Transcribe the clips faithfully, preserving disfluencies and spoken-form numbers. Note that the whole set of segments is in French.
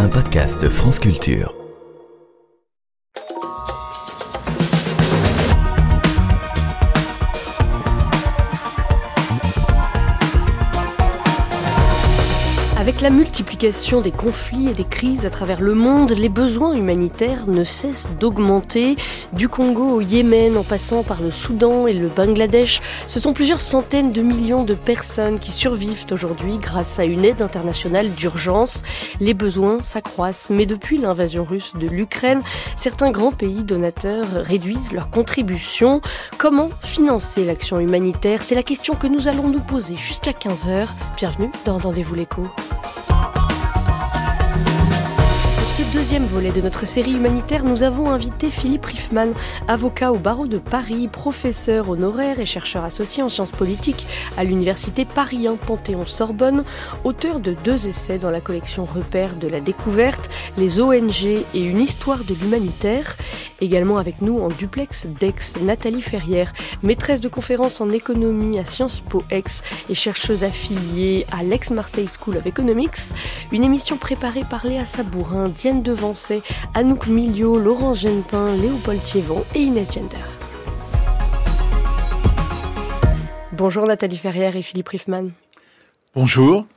un podcast France Culture. Avec la multiplication des conflits et des crises à travers le monde, les besoins humanitaires ne cessent d'augmenter. Du Congo au Yémen, en passant par le Soudan et le Bangladesh, ce sont plusieurs centaines de millions de personnes qui survivent aujourd'hui grâce à une aide internationale d'urgence. Les besoins s'accroissent, mais depuis l'invasion russe de l'Ukraine, certains grands pays donateurs réduisent leurs contributions. Comment financer l'action humanitaire ? C'est la question que nous allons nous poser jusqu'à quinze heures. Bienvenue dans Entendez-vous l'écho. Pour ce deuxième volet de notre série humanitaire, nous avons invité Philippe Riffman, avocat au barreau de Paris, professeur honoraire et chercheur associé en sciences politiques à l'université Paris un Panthéon-Sorbonne, auteur de deux essais dans la collection Repères de la découverte, les O N G et une histoire de l'humanitaire. Également avec nous en duplex d'Aix, Nathalie Ferrière, maîtresse de conférences en économie à Sciences Po Aix et chercheuse affiliée à l'Aix-Marseille School of Economics. Une émission préparée par Léa Sabourin, Diane Devancey, Anouk Miliot, Laurent Genepin, Léopold Thiévon et Inès Gender. Bonjour Nathalie Ferrière et Philippe Riffman. Bonjour.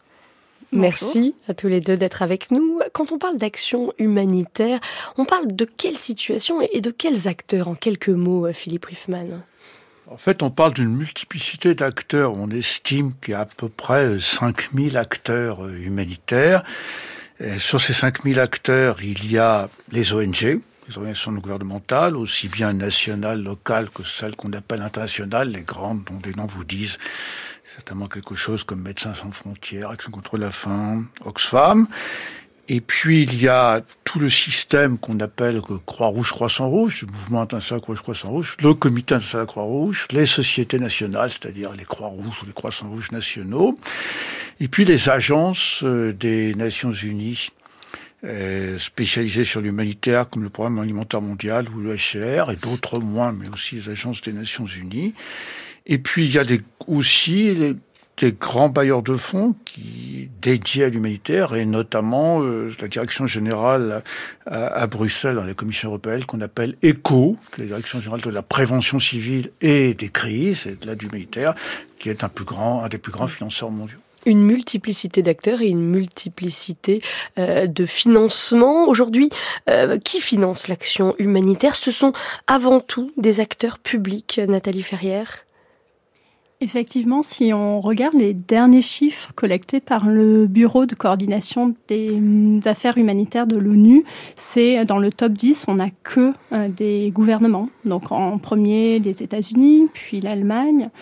Merci à tous les deux d'être avec nous. Quand on parle d'action humanitaire, on parle de quelle situation et de quels acteurs, en quelques mots, Philippe Riffman ? En fait, on parle d'une multiplicité d'acteurs. On estime qu'il y a à peu près cinq mille acteurs humanitaires. Et sur ces cinq mille acteurs, il y a les O N G, les organisations non gouvernementales, aussi bien nationales, locales que celles qu'on appelle internationales, les grandes dont des noms vous disent certainement quelque chose comme Médecins sans frontières, Action contre la faim, Oxfam. Et puis il y a tout le système qu'on appelle Croix-Rouge, Croissant-Rouge, le mouvement international Croix-Rouge, Croissant-Rouge, le comité international Croix-Rouge, les sociétés nationales, c'est-à-dire les Croix-Rouges ou les Croissants-Rouges nationaux, et puis les agences des Nations Unies Euh, spécialisés sur l'humanitaire comme le Programme alimentaire mondial ou le H C R et d'autres moins, mais aussi les agences des Nations Unies. Et puis il y a des, aussi les, des grands bailleurs de fonds qui dédiés à l'humanitaire et notamment euh, la direction générale à, à Bruxelles, dans la Commission européenne qu'on appelle ECHO, la direction générale de la prévention civile et des crises et de l'aide humanitaire, qui est un plus grand, un des plus grands financeurs mondiaux. Une multiplicité d'acteurs et une multiplicité euh, de financements. Aujourd'hui, euh, qui finance l'action humanitaire ? Ce sont avant tout des acteurs publics, Nathalie Ferrière. Effectivement, si on regarde les derniers chiffres collectés par le Bureau de coordination des affaires humanitaires de l'ONU, c'est dans le top dix, on n'a que euh, des gouvernements. Donc en premier, les États-Unis, puis l'Allemagne.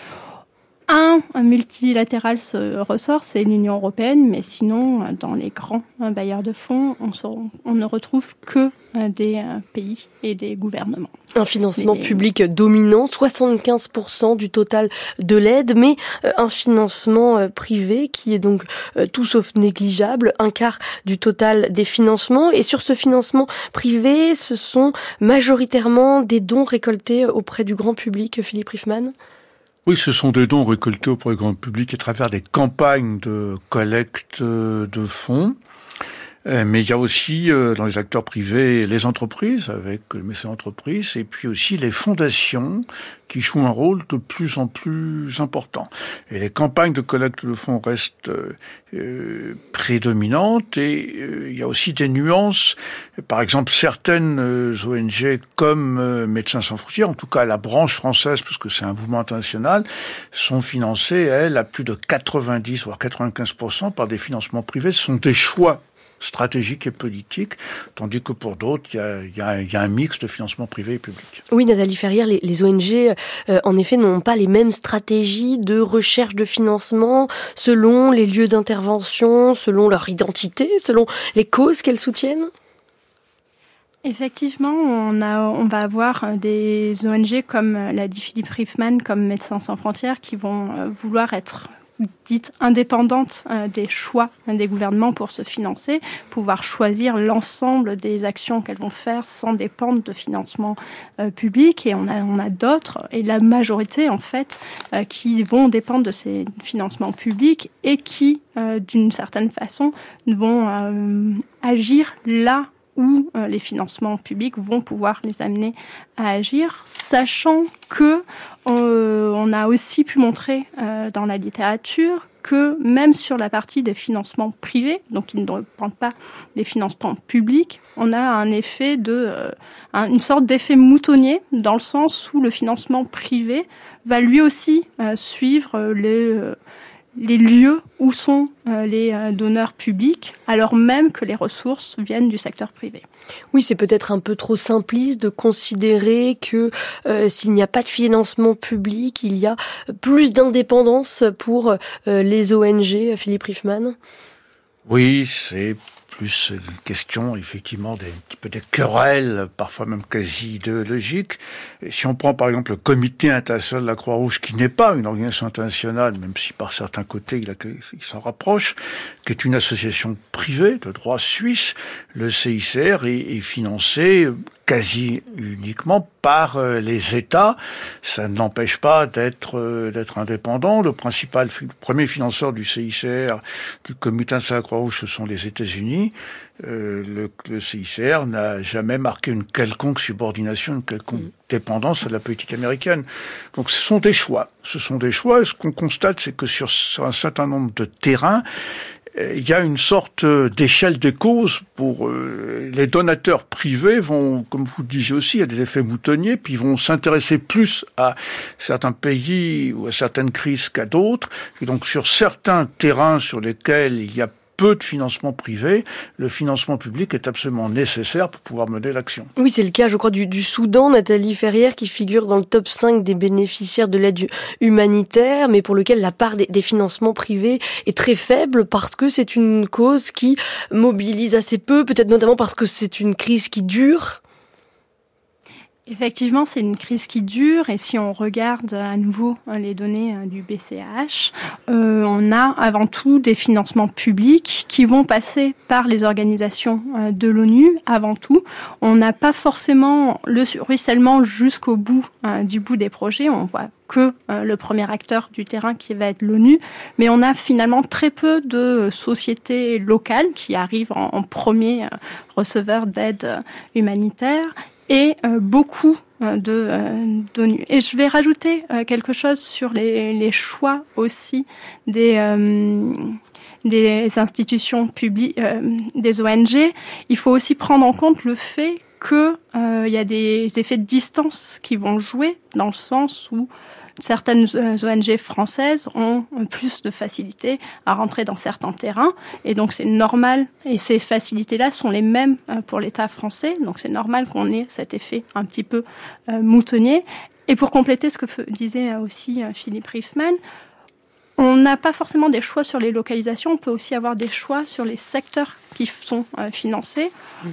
Un, un multilatéral se ressort, c'est l'Union européenne, mais sinon, dans les grands bailleurs de fonds, on, se, on ne retrouve que des pays et des gouvernements. Un financement les... public dominant, soixante-quinze pour cent du total de l'aide, mais un financement privé qui est donc tout sauf négligeable, un quart du total des financements. Et sur ce financement privé, ce sont majoritairement des dons récoltés auprès du grand public, Philippe Riffman ? Oui, ce sont des dons récoltés auprès du grand public à travers des campagnes de collecte de fonds. Mais il y a aussi dans les acteurs privés les entreprises avec le mécénat d'entreprise et puis aussi les fondations qui jouent un rôle de plus en plus important. Et les campagnes de collecte de fonds restent euh, prédominantes et euh, il y a aussi des nuances. Par exemple, certaines euh, O N G comme euh, Médecins sans frontières, en tout cas la branche française, parce que c'est un mouvement international, sont financées, elles, à plus de quatre-vingt-dix voire quatre-vingt-quinze pour cent par des financements privés. Ce sont des choix stratégique et politique, tandis que pour d'autres, il y a, il y a, il y a un mix de financement privé et public. Oui, Nathalie Ferrière, les, les O N G, euh, en effet, n'ont pas les mêmes stratégies de recherche de financement selon les lieux d'intervention, selon leur identité, selon les causes qu'elles soutiennent. Effectivement, on, a, on va avoir des O N G, comme l'a dit Philippe Riffman, comme Médecins sans frontières, qui vont vouloir être dite indépendante euh, des choix des gouvernements pour se financer, pouvoir choisir l'ensemble des actions qu'elles vont faire sans dépendre de financement euh, public. Et on a, on a d'autres, et la majorité en fait, euh, qui vont dépendre de ces financements publics et qui, euh, d'une certaine façon, vont euh, agir là où euh, les financements publics vont pouvoir les amener à agir, sachant que euh, on a aussi pu montrer euh, dans la littérature que même sur la partie des financements privés, donc qui ne dépendent pas des financements publics, on a un effet de, euh, un, une sorte d'effet moutonnier, dans le sens où le financement privé va lui aussi euh, suivre les... Euh, les lieux où sont euh, les euh, donneurs publics, alors même que les ressources viennent du secteur privé. Oui, c'est peut-être un peu trop simpliste de considérer que euh, s'il n'y a pas de financement public, il y a plus d'indépendance pour euh, les O N G, Philippe Riffman. Oui, c'est plus une question, effectivement, des, un petit peu des querelles, parfois même quasi idéologiques. Et si on prend, par exemple, le Comité international de la Croix-Rouge, qui n'est pas une organisation internationale, même si par certains côtés il, a, il s'en rapproche, qui est une association privée de droit suisse, le C I C R est, est financé quasi uniquement par euh, les États. Ça ne l'empêche pas d'être euh, d'être indépendant. Le principal, le premier financeur du C I C R, du Comité de la Croix-Rouge, ce sont les États-Unis. Euh, le, le C I C R n'a jamais marqué une quelconque subordination, une quelconque mmh. dépendance à la politique américaine. Donc ce sont des choix. Ce sont des choix. Et ce qu'on constate, c'est que sur, sur un certain nombre de terrains, il y a une sorte d'échelle des causes pour euh, les donateurs privés vont, comme vous le disiez aussi, il y a des effets moutonniers, puis ils vont s'intéresser plus à certains pays ou à certaines crises qu'à d'autres. Et donc sur certains terrains sur lesquels il y a peu de financement privé, le financement public est absolument nécessaire pour pouvoir mener l'action. Oui, c'est le cas, je crois, du, du Soudan, Nathalie Ferrière, qui figure dans le top cinq des bénéficiaires de l'aide humanitaire, mais pour lequel la part des, des financements privés est très faible parce que c'est une cause qui mobilise assez peu, peut-être notamment parce que c'est une crise qui dure. Effectivement, c'est une crise qui dure, et si on regarde à nouveau les données du B C A H, euh, on a avant tout des financements publics qui vont passer par les organisations de l'ONU avant tout. On n'a pas forcément le ruissellement jusqu'au bout euh, du bout des projets, on voit que euh, le premier acteur du terrain qui va être l'ONU, mais on a finalement très peu de sociétés locales qui arrivent en, en premier euh, receveur d'aide euh, humanitaire, et euh, beaucoup euh, de euh, d'ONU. Et je vais rajouter euh, quelque chose sur les, les choix aussi des euh, des institutions publiques, euh, des O N G. Il faut aussi prendre en compte le fait que euh, il y a des effets de distance qui vont jouer, dans le sens où certaines O N G françaises ont plus de facilité à rentrer dans certains terrains, et donc c'est normal, et ces facilités-là sont les mêmes pour l'État français, donc c'est normal qu'on ait cet effet un petit peu euh, moutonnier. Et pour compléter ce que disait aussi Philippe Riffman, on n'a pas forcément des choix sur les localisations, on peut aussi avoir des choix sur les secteurs qui sont euh, financés,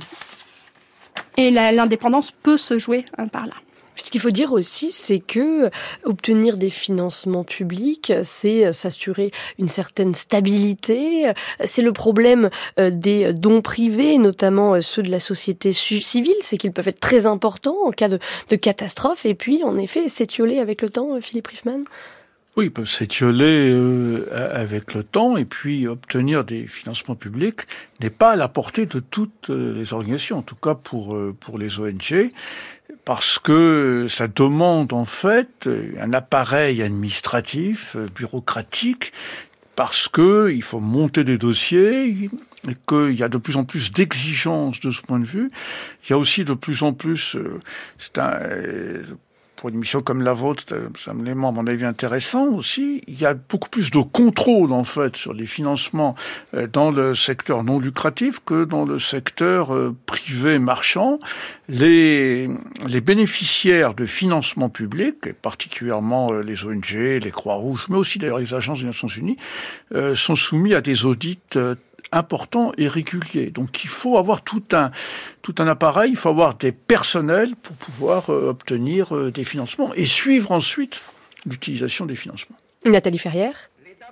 et la, l'indépendance peut se jouer euh, par là. Ce qu'il faut dire aussi, c'est que obtenir des financements publics, c'est s'assurer une certaine stabilité. C'est le problème des dons privés, notamment ceux de la société civile, c'est qu'ils peuvent être très importants en cas de, de catastrophe. Et puis, en effet, s'étioler avec le temps, Philippe Riffman. Oui, ils peuvent s'étioler euh, avec le temps, et puis obtenir des financements publics n'est pas à la portée de toutes les organisations, en tout cas pour euh, pour les O N G, parce que ça demande en fait un appareil administratif, bureaucratique, parce que il faut monter des dossiers, et qu'il y a de plus en plus d'exigences de ce point de vue. Il y a aussi de plus en plus, euh, c'est un euh, pour une mission comme la vôtre, c'est un élément, à mon avis, intéressant aussi. Il y a beaucoup plus de contrôle, en fait, sur les financements dans le secteur non lucratif que dans le secteur privé marchand. Les, les bénéficiaires de financement public, et particulièrement les O N G, les Croix-Rouges, mais aussi d'ailleurs les agences des Nations Unies, euh, sont soumis à des audits euh, important et régulier. Donc il faut avoir tout un tout un appareil, il faut avoir des personnels pour pouvoir euh, obtenir euh, des financements et suivre ensuite l'utilisation des financements. Nathalie Ferrière. Les dames de la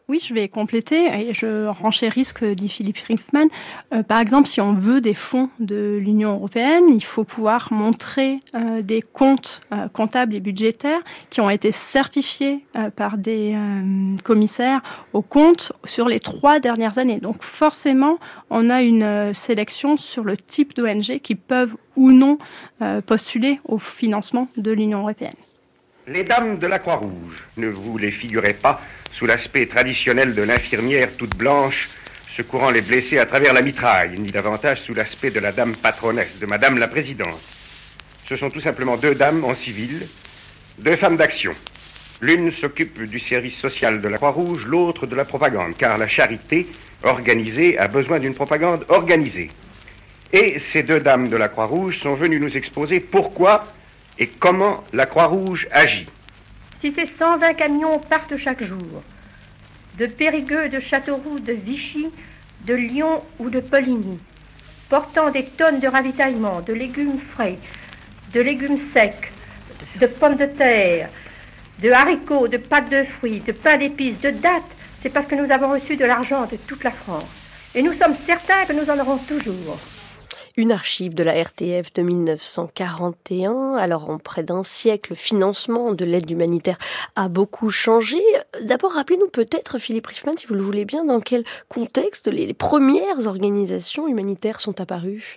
Oui, je vais compléter et je renchéris ce que dit Philippe Riffman. Euh, par exemple, si on veut des fonds de l'Union européenne, il faut pouvoir montrer euh, des comptes euh, comptables et budgétaires qui ont été certifiés euh, par des euh, commissaires aux comptes sur les trois dernières années. Donc forcément, on a une euh, sélection sur le type d'O N G qui peuvent ou non euh, postuler au financement de l'Union européenne. Les dames de la Croix-Rouge, ne vous les figurez pas sous l'aspect traditionnel de l'infirmière toute blanche, secourant les blessés à travers la mitraille, ni davantage sous l'aspect de la dame patronnesse, de madame la présidente. Ce sont tout simplement deux dames en civil, deux femmes d'action. L'une s'occupe du service social de la Croix-Rouge, l'autre de la propagande, car la charité organisée a besoin d'une propagande organisée. Et ces deux dames de la Croix-Rouge sont venues nous exposer pourquoi et comment la Croix-Rouge agit. Si ces cent vingt camions partent chaque jour, de Périgueux, de Châteauroux, de Vichy, de Lyon ou de Poligny, portant des tonnes de ravitaillement, de légumes frais, de légumes secs, de pommes de terre, de haricots, de pâtes de fruits, de pain d'épices, de dattes, c'est parce que nous avons reçu de l'argent de toute la France. Et nous sommes certains que nous en aurons toujours. Une archive de la R T F de mille neuf cent quarante et un. Alors, en près d'un siècle, le financement de l'aide humanitaire a beaucoup changé. D'abord, rappelez-nous peut-être, Philippe Riffman, si vous le voulez bien, dans quel contexte les, les premières organisations humanitaires sont apparues.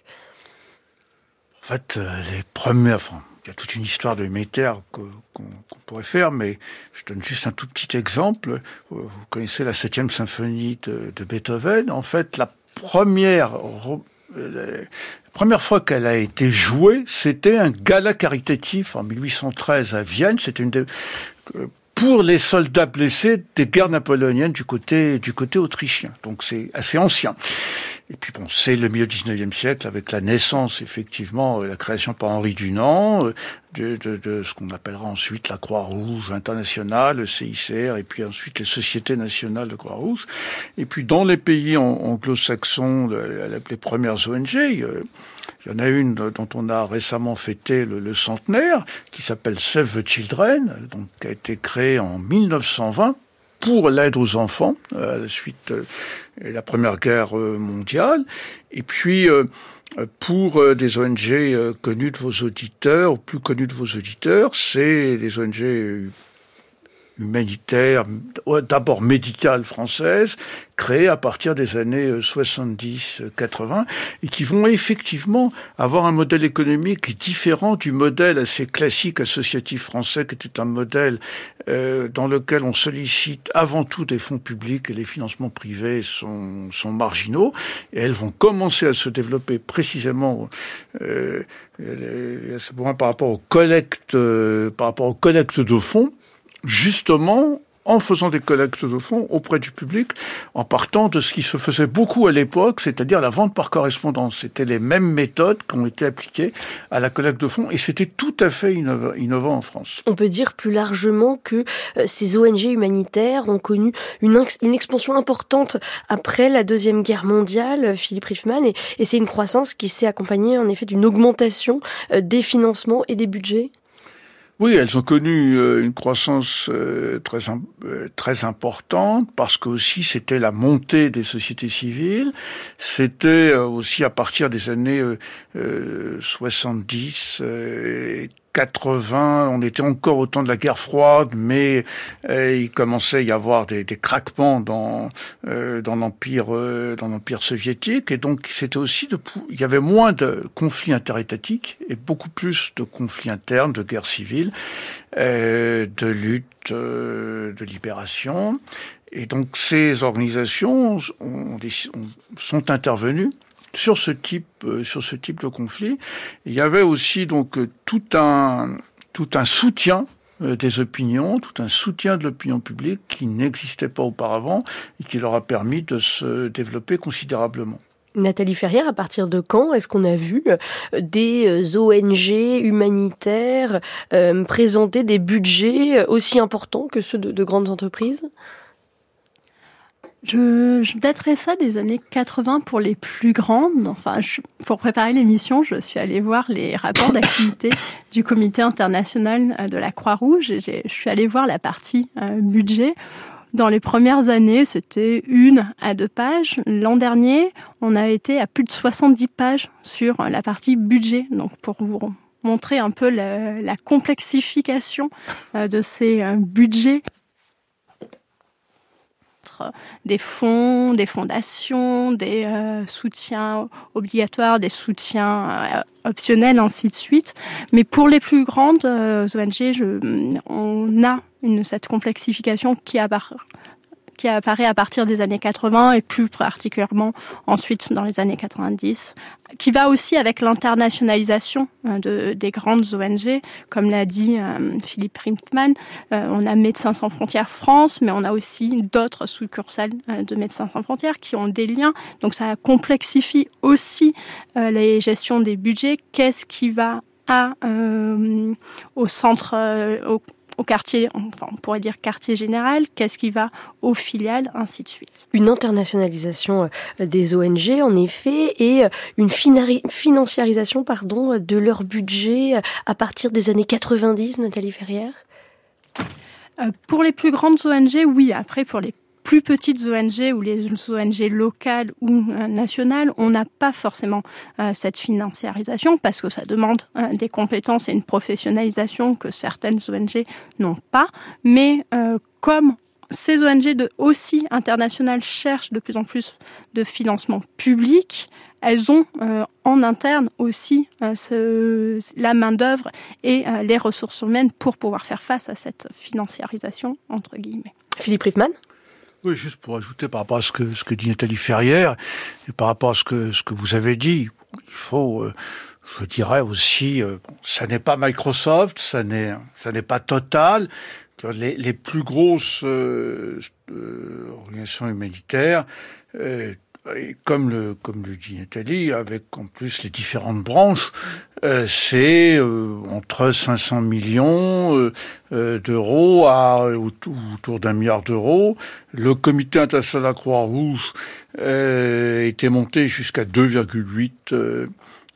En fait, les premières... Enfin, il y a toute une histoire de humanitaire que, qu'on, qu'on pourrait faire, mais je donne juste un tout petit exemple. Vous connaissez la septième symphonie de, de Beethoven. En fait, la première... La première fois qu'elle a été jouée, c'était un gala caritatif en mille huit cent treize à Vienne. C'était une des, pour les soldats blessés des guerres napoléoniennes du côté du côté autrichien. Donc c'est assez ancien. Et puis bon, c'est le milieu du dix-neuvième siècle avec la naissance, effectivement, la création par Henri Dunant de, de, de ce qu'on appellera ensuite la Croix-Rouge internationale, le C I C R, et puis ensuite les sociétés nationales de Croix-Rouge. Et puis dans les pays anglo-saxons, les premières O N G, il y en a une dont on a récemment fêté le, le centenaire, qui s'appelle Save the Children, donc qui a été créée en mille neuf cent vingt pour l'aide aux enfants, à la suite de la Première Guerre mondiale. Et puis, pour des O N G connues de vos auditeurs, ou plus connues de vos auditeurs, c'est des O N G humanitaires, d'abord médicales françaises, créées à partir des années soixante-dix quatre-vingts, et qui vont effectivement avoir un modèle économique différent du modèle assez classique associatif français, qui était un modèle euh, dans lequel on sollicite avant tout des fonds publics et les financements privés sont, sont marginaux, et elles vont commencer à se développer précisément euh, par rapport aux collectes, euh, par rapport aux collectes de fonds, justement en faisant des collectes de fonds auprès du public, en partant de ce qui se faisait beaucoup à l'époque, c'est-à-dire la vente par correspondance. C'était les mêmes méthodes qui ont été appliquées à la collecte de fonds, et c'était tout à fait innov- innovant en France. On peut dire plus largement que euh, ces O N G humanitaires ont connu une, ex- une expansion importante après la Deuxième Guerre mondiale, Philippe Riffman, et, et c'est une croissance qui s'est accompagnée en effet d'une augmentation euh, des financements et des budgets. Oui, elles ont connu euh, une croissance euh, très euh, très importante parce que aussi c'était la montée des sociétés civiles. C'était euh, aussi à partir des années euh, euh, soixante-dix, euh, quatre-vingts, on était encore au temps de la guerre froide, mais euh, il commençait à y avoir des, des craquements dans euh, dans l'empire euh, dans l'empire soviétique, et donc c'était aussi de, il y avait moins de conflits interétatiques et beaucoup plus de conflits internes, de guerres civiles, euh, de luttes, euh, de libération, et donc ces organisations ont, ont, sont intervenues sur ce type, euh, sur ce type de conflit. Il y avait aussi donc tout un, tout un soutien euh, des opinions, tout un soutien de l'opinion publique qui n'existait pas auparavant et qui leur a permis de se développer considérablement. Nathalie Ferrière, à partir de quand est-ce qu'on a vu des O N G humanitaires euh, présenter des budgets aussi importants que ceux de, de grandes entreprises ? Je, je daterais ça des années quatre-vingts pour les plus grandes. Enfin, je, pour préparer l'émission, je suis allée voir les rapports d'activité du Comité international de la Croix-Rouge et j'ai, je suis allée voir la partie euh, budget. Dans les premières années, c'était une à deux pages. L'an dernier, on a été à plus de soixante-dix pages sur la partie budget. Donc, pour vous montrer un peu la, la complexification de ces budgets. Des fonds, des fondations, des euh, soutiens obligatoires, des soutiens euh, optionnels, ainsi de suite. Mais pour les plus grandes euh, O N G, je, on a une, cette complexification qui apparaît, qui apparaît à partir des années quatre-vingts et plus particulièrement ensuite dans les années quatre-vingt-dix, qui va aussi avec l'internationalisation de, des grandes O N G. Comme l'a dit euh, Philippe Riffman, euh, on a Médecins sans frontières France, mais on a aussi d'autres succursales euh, de Médecins sans frontières qui ont des liens. Donc ça complexifie aussi euh, les gestions des budgets. Qu'est-ce qui va à, euh, au centre, euh, au au quartier, enfin on pourrait dire quartier général, qu'est-ce qui va aux filiales, ainsi de suite. Une internationalisation des O N G, en effet, et une finari- financiarisation pardon, de leur budget à partir des années quatre-vingt-dix, Nathalie Ferrière ? euh, Pour les plus grandes O N G, oui. Après, pour les plus petites O N G ou les O N G locales ou euh, nationales, on n'a pas forcément euh, cette financiarisation parce que ça demande euh, des compétences et une professionnalisation que certaines O N G n'ont pas. Mais euh, comme ces O N G de, aussi internationales cherchent de plus en plus de financement public, elles ont euh, en interne aussi euh, ce, la main-d'œuvre et euh, les ressources humaines pour pouvoir faire face à cette financiarisation, entre guillemets. Philippe Riffman ? Oui, juste pour ajouter par rapport à ce que, ce que dit Nathalie Ferrière et par rapport à ce que, ce que vous avez dit, il faut, euh, je dirais aussi, euh, ça n'est pas Microsoft, ça n'est, ça n'est pas Total. Les, les plus grosses euh, euh, organisations humanitaires, euh, et comme le, comme le dit Nathalie, avec en plus les différentes branches, euh, c'est euh, entre cinq cents millions euh, euh, d'euros à autour, autour d'un milliard d'euros. Le Comité international de la Croix-Rouge euh, était monté jusqu'à deux virgule huit euh,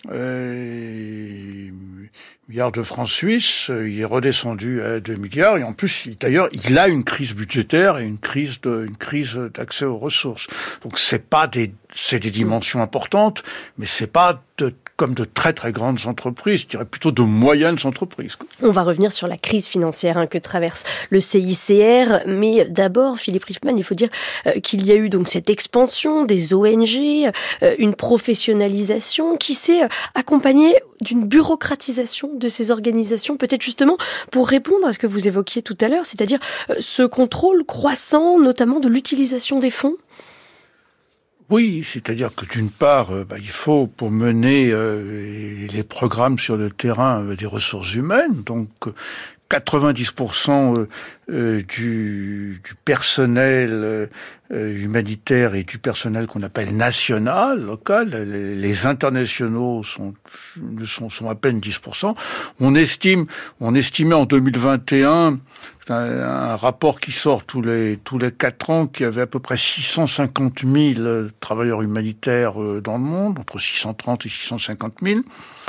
euh, milliards de francs suisses. Il est redescendu à deux milliards et en plus, il, d'ailleurs, il a une crise budgétaire et une crise de, une crise d'accès aux ressources. Donc c'est pas des, c'est des dimensions importantes, mais c'est pas de, comme de très très grandes entreprises, je dirais plutôt de moyennes entreprises. On va revenir sur la crise financière hein, que traverse le C I C R, mais d'abord, Philippe Riffman, il faut dire euh, qu'il y a eu donc cette expansion des O N G, euh, une professionnalisation qui s'est euh, accompagnée d'une bureaucratisation de ces organisations, peut-être justement pour répondre à ce que vous évoquiez tout à l'heure, c'est-à-dire euh, ce contrôle croissant, notamment de l'utilisation des fonds. Oui, c'est-à-dire que d'une part, euh, bah, il faut pour mener euh, les programmes sur le terrain euh, des ressources humaines, donc euh, quatre-vingt-dix pour cent euh, euh, du, du personnel euh, humanitaire et du personnel qu'on appelle national, local, les, les internationaux sont, sont, sont à peine dix pour cent. On estime, on estimait en deux mille vingt et un un, un rapport qui sort tous les tous les quatre ans, qui avait à peu près six cent cinquante mille travailleurs humanitaires dans le monde, entre six cent trente et six cent cinquante mille.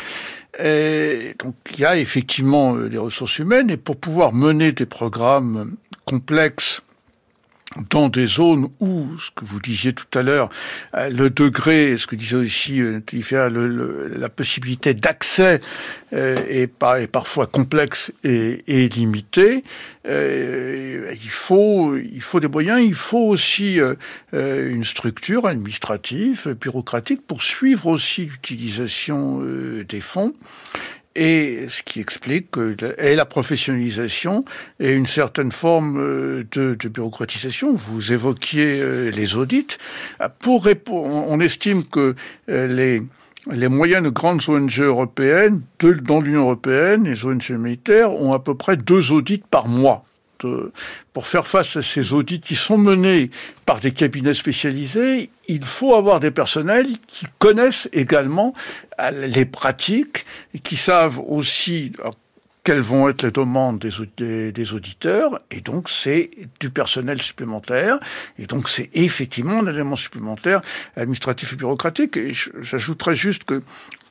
Et donc il y a effectivement des ressources humaines, et pour pouvoir mener des programmes complexes dans des zones où, ce que vous disiez tout à l'heure, le degré, ce que disait aussi le, le, la possibilité d'accès euh, est, pas, est parfois complexe et, et limitée, euh, il faut, il faut des moyens, il faut aussi euh, une structure administrative, bureaucratique pour suivre aussi l'utilisation euh, des fonds. Et ce qui explique que et la professionnalisation et une certaine forme de, de bureaucratisation. Vous évoquiez les audits. Pour répondre, on estime que les les moyennes grandes O N G européennes de, dans l'Union européenne, les O N G humanitaires, ont à peu près deux audits par mois. De, pour faire face à ces audits qui sont menés par des cabinets spécialisés, il faut avoir des personnels qui connaissent également les pratiques et qui savent aussi quelles vont être les demandes des, des, des auditeurs, et donc c'est du personnel supplémentaire, et donc c'est effectivement un élément supplémentaire administratif et bureaucratique. Et j'ajouterais juste que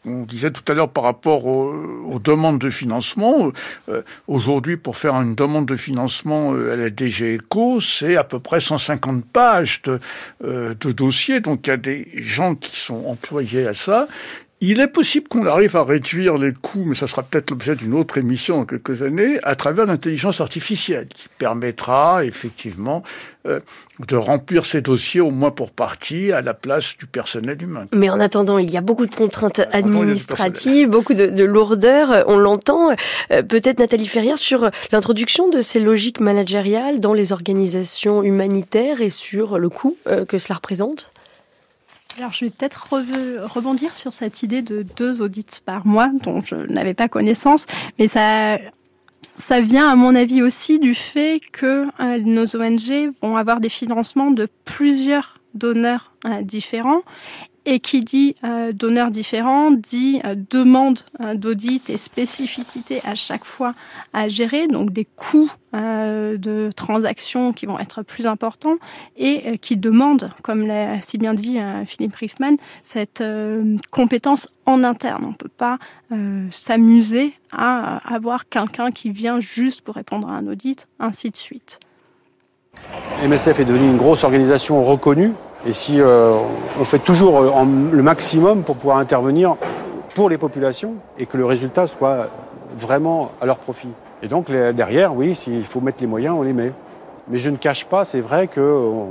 qu'on disait tout à l'heure par rapport aux, aux demandes de financement. Euh, aujourd'hui, pour faire une demande de financement à la D G E C O, c'est à peu près cent cinquante pages de, euh, de dossiers. Donc, il y a des gens qui sont employés à ça. Il est possible qu'on arrive à réduire les coûts, mais ça sera peut-être l'objet d'une autre émission dans quelques années, à travers l'intelligence artificielle, qui permettra effectivement euh, de remplir ces dossiers, au moins pour partie, à la place du personnel humain. Mais en attendant, il y a beaucoup de contraintes administratives, beaucoup de, de lourdeur, on l'entend. Euh, peut-être Nathalie Ferrière sur l'introduction de ces logiques managériales dans les organisations humanitaires et sur le coût euh, que cela représente. Alors, je vais peut-être re- rebondir sur cette idée de deux audits par mois, dont je n'avais pas connaissance, mais ça, ça vient, à mon avis, aussi du fait que euh, nos O N G vont avoir des financements de plusieurs donneurs euh, différents. Et qui dit euh, donneurs différents, dit euh, demande euh, d'audit et spécificité à chaque fois à gérer, donc des coûts euh, de transactions qui vont être plus importants et euh, qui demandent, comme l'a si bien dit euh, Philippe Riffman, cette euh, compétence en interne. On ne peut pas euh, s'amuser à euh, avoir quelqu'un qui vient juste pour répondre à un audit, ainsi de suite. M S F est devenue une grosse organisation reconnue. Et si euh, on fait toujours en, le maximum pour pouvoir intervenir pour les populations et que le résultat soit vraiment à leur profit. Et donc les, derrière, oui, s'il faut mettre les moyens, on les met. Mais je ne cache pas, c'est vrai qu'il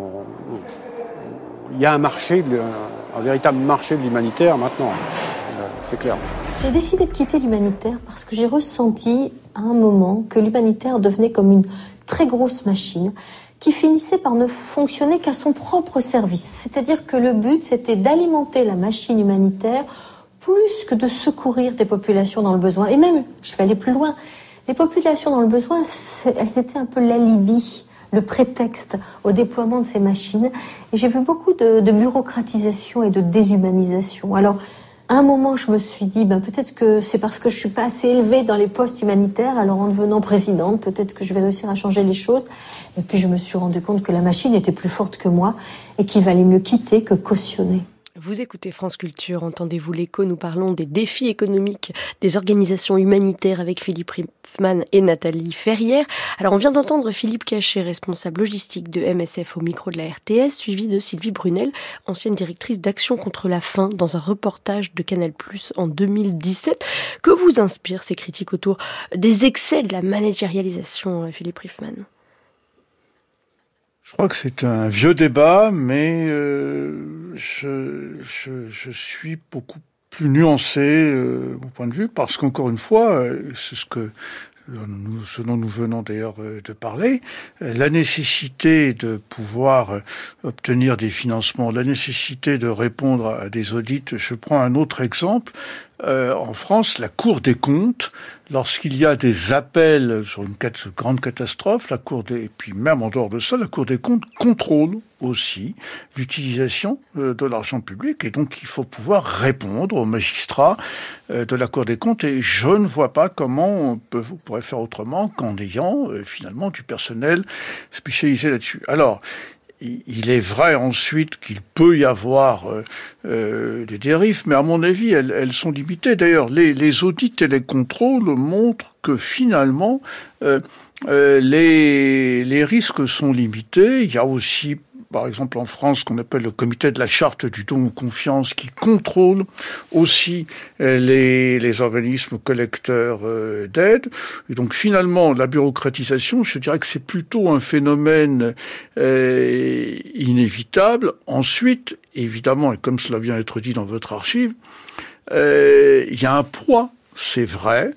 y a un marché, un, un véritable marché de l'humanitaire maintenant, c'est clair. J'ai décidé de quitter l'humanitaire parce que j'ai ressenti à un moment que l'humanitaire devenait comme une très grosse machine qui finissait par ne fonctionner qu'à son propre service. C'est-à-dire que le but, c'était d'alimenter la machine humanitaire plus que de secourir des populations dans le besoin. Et même, je vais aller plus loin, les populations dans le besoin, elles étaient un peu l'alibi, le prétexte au déploiement de ces machines. Et j'ai vu beaucoup de, de bureaucratisation et de déshumanisation. Alors, à un moment, je me suis dit, ben, peut-être que c'est parce que je suis pas assez élevée dans les postes humanitaires, alors en devenant présidente, peut-être que je vais réussir à changer les choses. Et puis je me suis rendu compte que la machine était plus forte que moi et qu'il valait mieux quitter que cautionner. Vous écoutez France Culture, entendez-vous l'écho, nous parlons des défis économiques des organisations humanitaires avec Philippe Riffman et Nathalie Ferrière. Alors on vient d'entendre Philippe Cachet, responsable logistique de M S F au micro de la R T S, suivi de Sylvie Brunel, ancienne directrice d'Action contre la faim, dans un reportage de Canal plus en deux mille dix-sept. Que vous inspirent ces critiques autour des excès de la managérialisation, Philippe Riffman ? Je crois que c'est un vieux débat, mais euh, je, je, je suis beaucoup plus nuancé euh, au point de vue, parce qu'encore une fois, euh, c'est ce que nous, ce dont nous venons d'ailleurs euh, de parler, euh, la nécessité de pouvoir euh, obtenir des financements, la nécessité de répondre à des audits. Je prends un autre exemple. Euh, en France, la Cour des comptes, lorsqu'il y a des appels sur une cat- grande catastrophe, la Cour des, et puis même en dehors de ça, la Cour des comptes contrôle aussi l'utilisation euh, de l'argent public, et donc il faut pouvoir répondre aux magistrats euh, de la Cour des comptes, et je ne vois pas comment on, peut, on pourrait faire autrement qu'en ayant euh, finalement du personnel spécialisé là-dessus. Alors, il est vrai ensuite qu'il peut y avoir euh, euh, des dérives, mais à mon avis, elles, elles sont limitées. D'ailleurs, les, les audits et les contrôles montrent que finalement, euh, euh, les, les risques sont limités. Il y a aussi, par exemple en France, ce qu'on appelle le comité de la charte du don ou confiance, qui contrôle aussi les, les organismes collecteurs euh, d'aide. Et donc finalement, la bureaucratisation, je dirais que c'est plutôt un phénomène euh, inévitable. Ensuite, évidemment, et comme cela vient d'être dit dans votre archive, euh, il y a un poids, c'est vrai,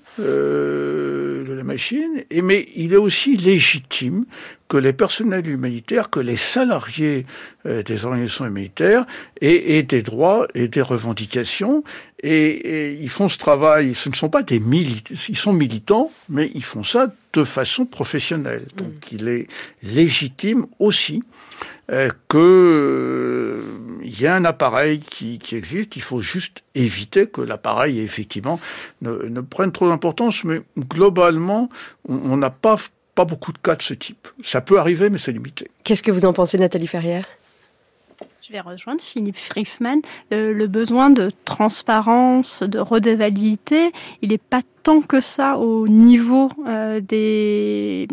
euh, de la machine, et, mais il est aussi légitime que les personnels humanitaires, que les salariés euh, des organisations humanitaires aient, aient des droits et des revendications, et, et ils font ce travail. Ce ne sont pas des militants, ils sont militants, mais ils font ça de façon professionnelle. Donc mmh. il est légitime aussi euh, que euh, il y a un appareil qui, qui existe. Il faut juste éviter que l'appareil effectivement ne, ne prenne trop d'importance. Mais globalement, on n'a pas pas beaucoup de cas de ce type. Ça peut arriver, mais c'est limité. Qu'est-ce que vous en pensez, Nathalie Ferrière ? Je vais rejoindre Philippe Riefmann. Le, le besoin de transparence, de redevabilité, il n'est pas tant que ça au niveau euh, des,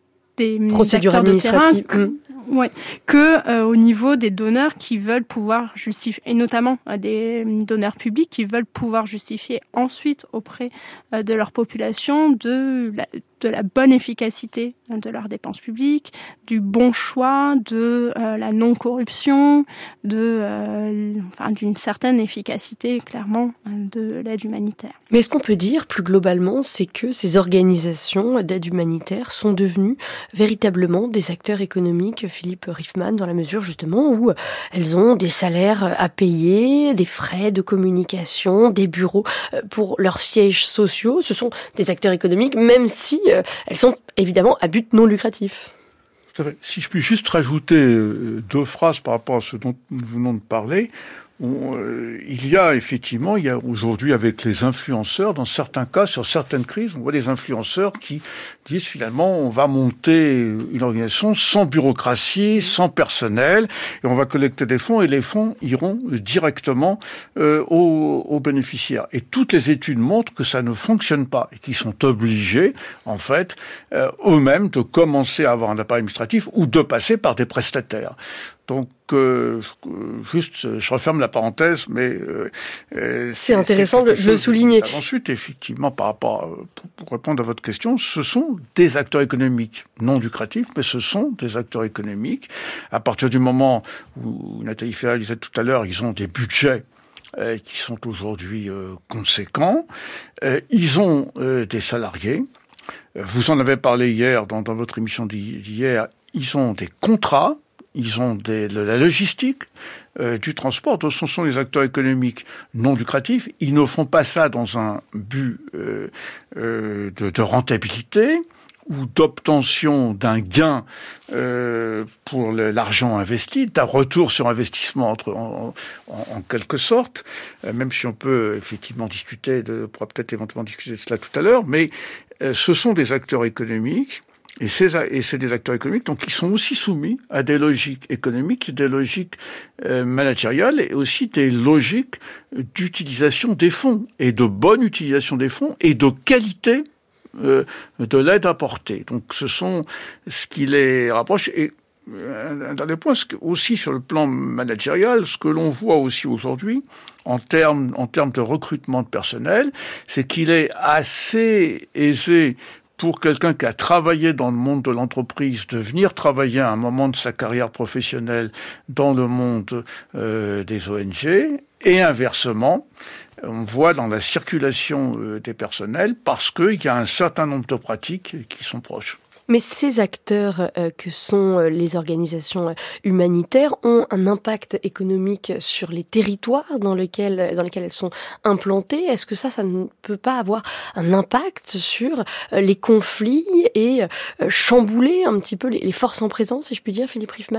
des procédures administratives. De terrain, que, ouais, que euh, au niveau des donneurs qui veulent pouvoir justifier, et notamment euh, des donneurs publics qui veulent pouvoir justifier ensuite auprès euh, de leur population de la, de la bonne efficacité de leurs dépenses publiques, du bon choix, de euh, la non-corruption, de, euh, enfin, d'une certaine efficacité, clairement, de l'aide humanitaire. Mais ce qu'on peut dire, plus globalement, c'est que ces organisations d'aide humanitaire sont devenues véritablement des acteurs économiques, Philippe Riefmann, dans la mesure, justement, où elles ont des salaires à payer, des frais de communication, des bureaux pour leurs sièges sociaux. Ce sont des acteurs économiques, même si euh, elles sont évidemment à but non lucratif. Si je puis juste rajouter deux phrases par rapport à ce dont nous venons de parler. On, euh, il y a effectivement, il y a aujourd'hui avec les influenceurs, dans certains cas, sur certaines crises, on voit des influenceurs qui disent finalement on va monter une organisation sans bureaucratie, sans personnel, et on va collecter des fonds, et les fonds iront directement euh, aux, aux bénéficiaires. Et toutes les études montrent que ça ne fonctionne pas, et qu'ils sont obligés, en fait, euh, eux-mêmes de commencer à avoir un appareil administratif ou de passer par des prestataires. Donc, euh, juste, je referme la parenthèse, mais euh, c'est, c'est intéressant de le souligner. Ensuite, effectivement, par rapport, à, pour, pour répondre à votre question, ce sont des acteurs économiques non lucratifs, mais ce sont des acteurs économiques. À partir du moment où Nathalie Ferrer disait tout à l'heure, ils ont des budgets euh, qui sont aujourd'hui euh, conséquents. Euh, ils ont euh, des salariés. Vous en avez parlé hier dans, dans votre émission d'hier. Ils ont des contrats. Ils ont des, de la logistique, euh, du transport. Donc, ce sont des acteurs économiques non lucratifs. Ils ne font pas ça dans un but euh, euh, de, de rentabilité ou d'obtention d'un gain euh, pour le, l'argent investi, d'un retour sur investissement entre, en, en, en quelque sorte, euh, même si on peut effectivement discuter, de, on pourra peut-être éventuellement discuter de cela tout à l'heure, mais euh, ce sont des acteurs économiques. Et c'est, et c'est des acteurs économiques, donc qui sont aussi soumis à des logiques économiques, des logiques euh, managériales et aussi des logiques d'utilisation des fonds et de bonne utilisation des fonds et de qualité euh, de l'aide apportée. Donc ce sont ce qui les rapproche. Et un dernier point, aussi sur le plan managérial, ce que l'on voit aussi aujourd'hui en termes, en termes de recrutement de personnel, c'est qu'il est assez aisé pour quelqu'un qui a travaillé dans le monde de l'entreprise, de venir travailler à un moment de sa carrière professionnelle dans le monde euh, des O N G, et inversement, on voit dans la circulation euh, des personnels, parce qu'il y a un certain nombre de pratiques qui sont proches. Mais ces acteurs euh, que sont euh, les organisations humanitaires ont un impact économique sur les territoires dans lesquels, dans lesquels elles sont implantées. Est-ce que ça, ça ne peut pas avoir un impact sur euh, les conflits et euh, chambouler un petit peu les, les forces en présence, si je puis dire, Philippe Riefmann ?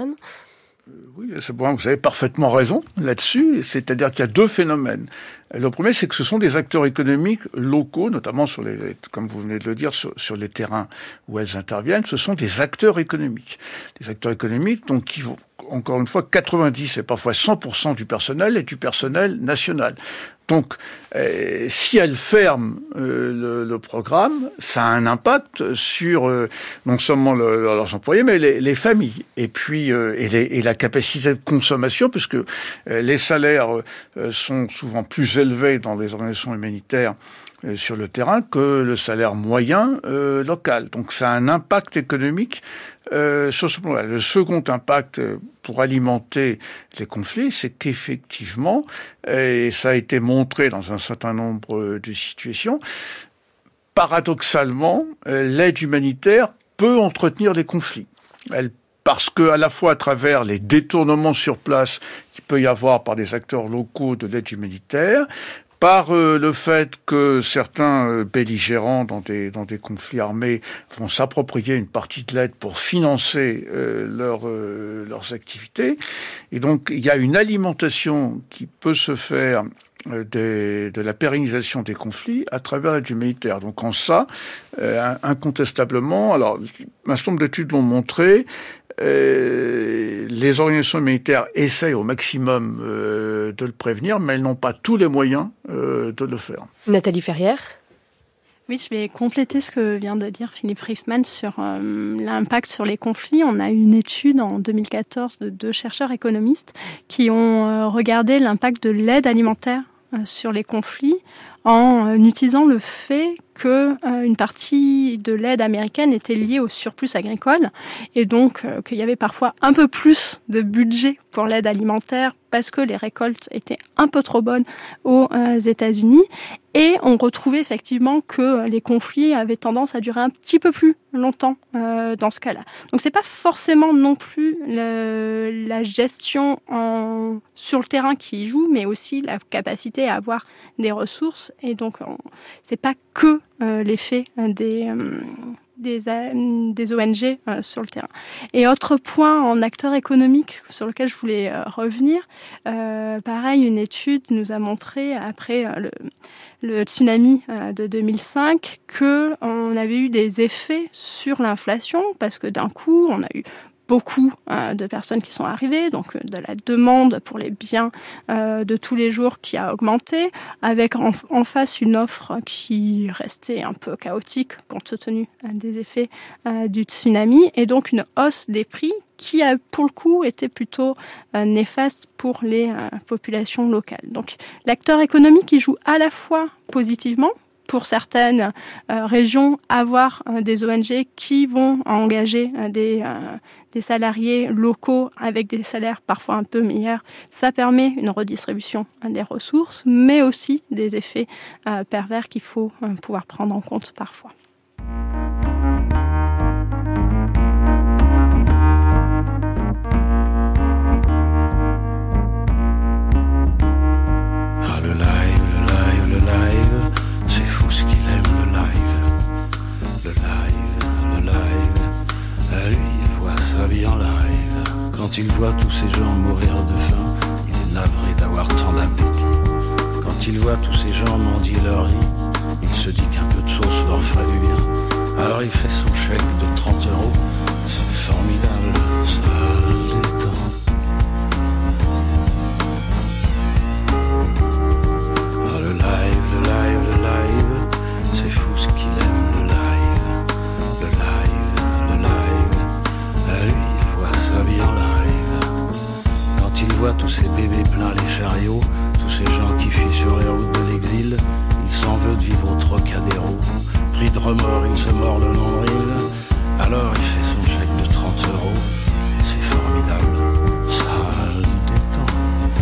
Oui, c'est bon, vous avez parfaitement raison là-dessus. C'est-à-dire qu'il y a deux phénomènes. Le premier, c'est que ce sont des acteurs économiques locaux, notamment sur les, comme vous venez de le dire, sur, sur les terrains où elles interviennent. Ce sont des acteurs économiques. Des acteurs économiques, donc, qui vont, encore une fois, quatre-vingt-dix et parfois cent pour cent du personnel est du personnel national. Donc, euh, si elles ferment euh, le, le programme, ça a un impact sur euh, non seulement le, leurs employés, mais les, les familles. Et puis, euh, et, les, et la capacité de consommation, puisque euh, les salaires euh, sont souvent plus élevés dans les organisations humanitaires euh, sur le terrain que le salaire moyen euh, local. Donc, ça a un impact économique Euh, sur ce point-là. Le second impact pour alimenter les conflits, c'est qu'effectivement, et ça a été montré dans un certain nombre de situations, paradoxalement, l'aide humanitaire peut entretenir les conflits. Elle Parce que, à la fois à travers les détournements sur place qu'il peut y avoir par des acteurs locaux de l'aide humanitaire, par euh, le fait que certains euh, belligérants dans des, dans des conflits armés vont s'approprier une partie de l'aide pour financer euh, leur, euh, leurs activités. Et donc, il y a une alimentation qui peut se faire euh, des, de la pérennisation des conflits à travers l'aide humanitaire. Donc, en ça, euh, incontestablement, alors, un certain nombre d'études l'ont montré, Euh, les organisations humanitaires essayent au maximum euh, de le prévenir, mais elles n'ont pas tous les moyens euh, de le faire. Nathalie Ferrière ? Oui, je vais compléter ce que vient de dire Philippe Riefmann sur euh, l'impact sur les conflits. On a eu une étude en deux mille quatorze de deux chercheurs économistes qui ont euh, regardé l'impact de l'aide alimentaire euh, sur les conflits en euh, utilisant le fait que euh, une partie de l'aide américaine était liée au surplus agricole et donc euh, qu'il y avait parfois un peu plus de budget pour l'aide alimentaire parce que les récoltes étaient un peu trop bonnes aux euh, États-Unis. Et on retrouvait effectivement que les conflits avaient tendance à durer un petit peu plus longtemps euh, dans ce cas-là. Donc c'est pas forcément non plus le, la gestion en, sur le terrain qui joue, mais aussi la capacité à avoir des ressources. Et donc on, c'est pas que euh, l'effet des euh, Des, des O N G euh, sur le terrain. Et autre point en acteur économique sur lequel je voulais euh, revenir, euh, pareil, une étude nous a montré après euh, le, le tsunami euh, de deux mille cinq qu'on avait eu des effets sur l'inflation parce que d'un coup, on a eu beaucoup euh, de personnes qui sont arrivées, donc euh, de la demande pour les biens euh, de tous les jours qui a augmenté, avec en, en face une offre qui restait un peu chaotique compte tenu euh, des effets euh, du tsunami, et donc une hausse des prix qui a pour le coup été plutôt euh, néfaste pour les euh, populations locales. Donc l'acteur économique il joue à la fois positivement, pour certaines euh, régions, avoir euh, des O N G qui vont engager euh, des, euh, des salariés locaux avec des salaires parfois un peu meilleurs. Ça permet une redistribution euh, des ressources, mais aussi des effets euh, pervers qu'il faut euh, pouvoir prendre en compte parfois. Ah, le live, le live, le live. C'est fou ce qu'il aime, le live. Le live, le live. À lui, il voit sa vie en live. Quand il voit tous ces gens mourir de faim, il est navré d'avoir tant d'appétit. Quand il voit tous ces gens mendier leur riz, il se dit qu'un peu de sauce leur ferait du bien. Alors il fait son chèque de trente euros. C'est formidable, ça le détend. Ah, le live, le live, le live. C'est fou ce qu'il aime, le live. Le live, le live. À lui, il voit sa vie en live. Quand il voit tous ces bébés pleins les chariots, tous ces gens qui fuient sur les routes de l'exil, il s'en veut de vivre au Trocadéro. Pris de remords, il se mord le nombril. Alors il fait son chèque de trente euros. C'est formidable, ça le détend.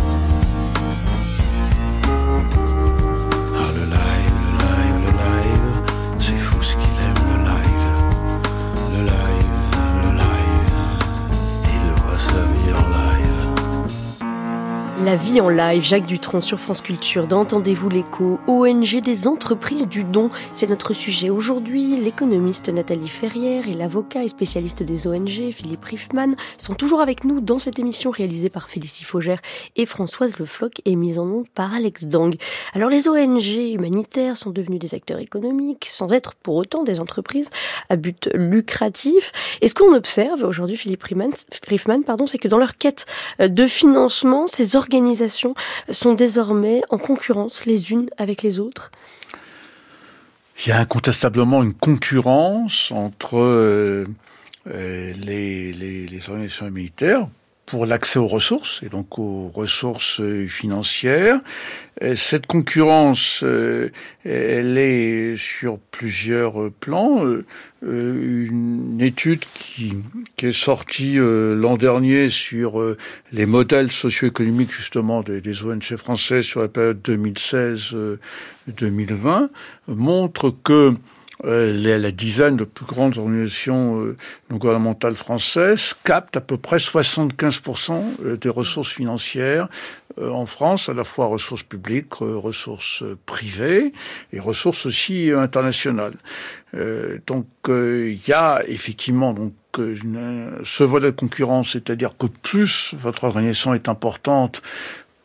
Ah, le live, le live, le live. C'est fou ce qu'il aime, le live. Le live, le live. Il voit sa vie en live. La vie en live, Jacques Dutronc sur France Culture. Dans Entendez-vous l'écho, O N G des entreprises du don. C'est notre sujet aujourd'hui. L'économiste Nathalie Ferrière et l'avocat et spécialiste des O N G, Philippe Riefmann, sont toujours avec nous dans cette émission réalisée par Félicie Faugère et Françoise Le Floch et mise en onde par Alex Dang. Alors les O N G humanitaires sont devenus des acteurs économiques sans être pour autant des entreprises à but lucratif. Et ce qu'on observe aujourd'hui, Philippe Riefmann, pardon, c'est que dans leur quête de financement, ces organisations organisations sont désormais en concurrence les unes avec les autres? Il y a incontestablement une concurrence entre euh, les, les, les organisations humanitaires pour l'accès aux ressources, et donc aux ressources financières. Et cette concurrence, euh, elle est sur plusieurs plans. Euh, une étude qui, qui est sortie euh, l'an dernier sur euh, les modèles socio-économiques justement des, des O N G français sur la période deux mille seize deux mille vingt montre que Euh, la, la dizaine de plus grandes organisations euh, non gouvernementales françaises captent à peu près soixante-quinze pour cent des ressources financières euh, en France, à la fois ressources publiques, euh, ressources euh, privées et ressources aussi euh, internationales. Euh, donc il euh, y a effectivement donc une, ce volet de concurrence, c'est-à-dire que plus votre organisation est importante,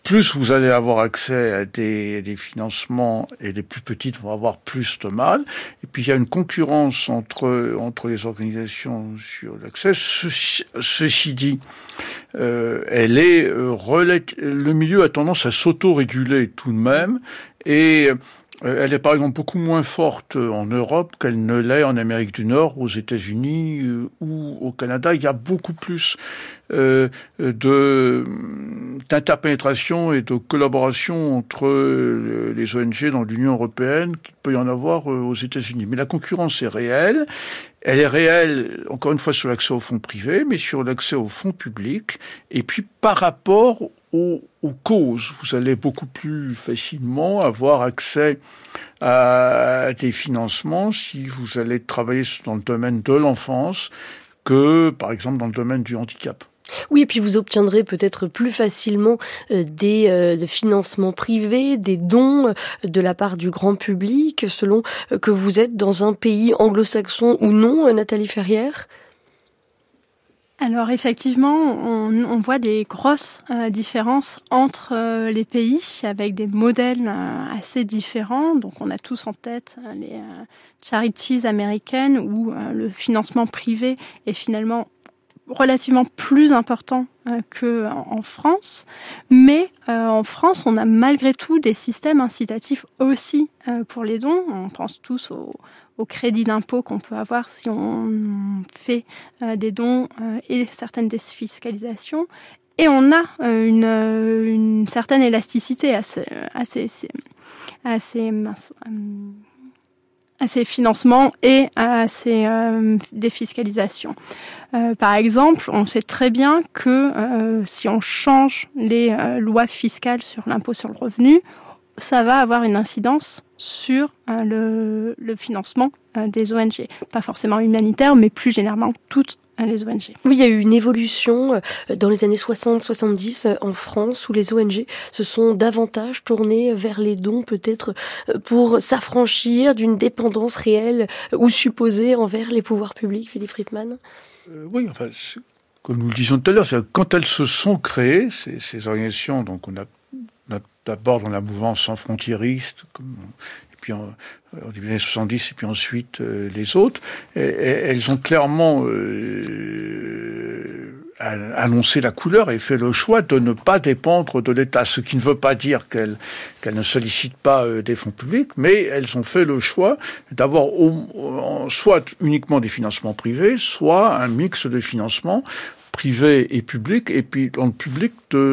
plus vous allez avoir accès à des, des financements et les plus petites vont avoir plus de mal. Et puis il y a une concurrence entre entre les organisations sur l'accès. Ceci, ceci dit, euh, elle est euh, relati- le milieu a tendance à s'auto-réguler tout de même et elle est par exemple beaucoup moins forte en Europe qu'elle ne l'est en Amérique du Nord, aux États-Unis euh, ou au Canada. Il y a beaucoup plus euh, de d'interpénétration et de collaboration entre les O N G dans l'Union européenne qu'il peut y en avoir aux États-Unis. Mais la concurrence est réelle. Elle est réelle, encore une fois, sur l'accès aux fonds privés, mais sur l'accès aux fonds publics. Et puis, par rapport aux, aux causes, vous allez beaucoup plus facilement avoir accès à des financements si vous allez travailler dans le domaine de l'enfance que, par exemple, dans le domaine du handicap. Oui, et puis vous obtiendrez peut-être plus facilement euh, des euh, de financements privés, des dons euh, de la part du grand public, selon euh, que vous êtes dans un pays anglo-saxon ou non, euh, Nathalie Ferrière. Alors effectivement, on, on voit des grosses euh, différences entre euh, les pays, avec des modèles euh, assez différents. Donc on a tous en tête euh, les euh, charities américaines où euh, le financement privé est finalement relativement plus important euh, que en France, mais euh, en France, on a malgré tout des systèmes incitatifs aussi euh, pour les dons. On pense tous au, au crédit d'impôt qu'on peut avoir si on fait euh, des dons euh, et certaines défiscalisations. Et on a euh, une, une certaine élasticité à ces, à ces, à ces, mince, euh, à ces financements et à ces euh, défiscalisations. Euh, par exemple, on sait très bien que euh, si on change les euh, lois fiscales sur l'impôt sur le revenu, ça va avoir une incidence sur euh, le, le financement euh, des O N G. Pas forcément humanitaires, mais plus généralement toutes les O N G. Oui, il y a eu une évolution dans les années soixante soixante-dix en France où les O N G se sont davantage tournés vers les dons, peut-être pour s'affranchir d'une dépendance réelle ou supposée envers les pouvoirs publics. Philippe Riepman. Euh, oui, enfin, comme nous le disions tout à l'heure, c'est quand elles se sont créées, ces, ces organisations, donc on a, on a d'abord dans la mouvance sans frontiériste, comme, et puis en, en début des années soixante-dix, et puis ensuite euh, les autres, et, et, elles ont clairement euh, annoncé la couleur et fait le choix de ne pas dépendre de l'État, ce qui ne veut pas dire qu'elles, qu'elles ne sollicitent pas euh, des fonds publics, mais elles ont fait le choix d'avoir au, soit uniquement des financements privés, soit un mix de financements privé et public, et puis dans le public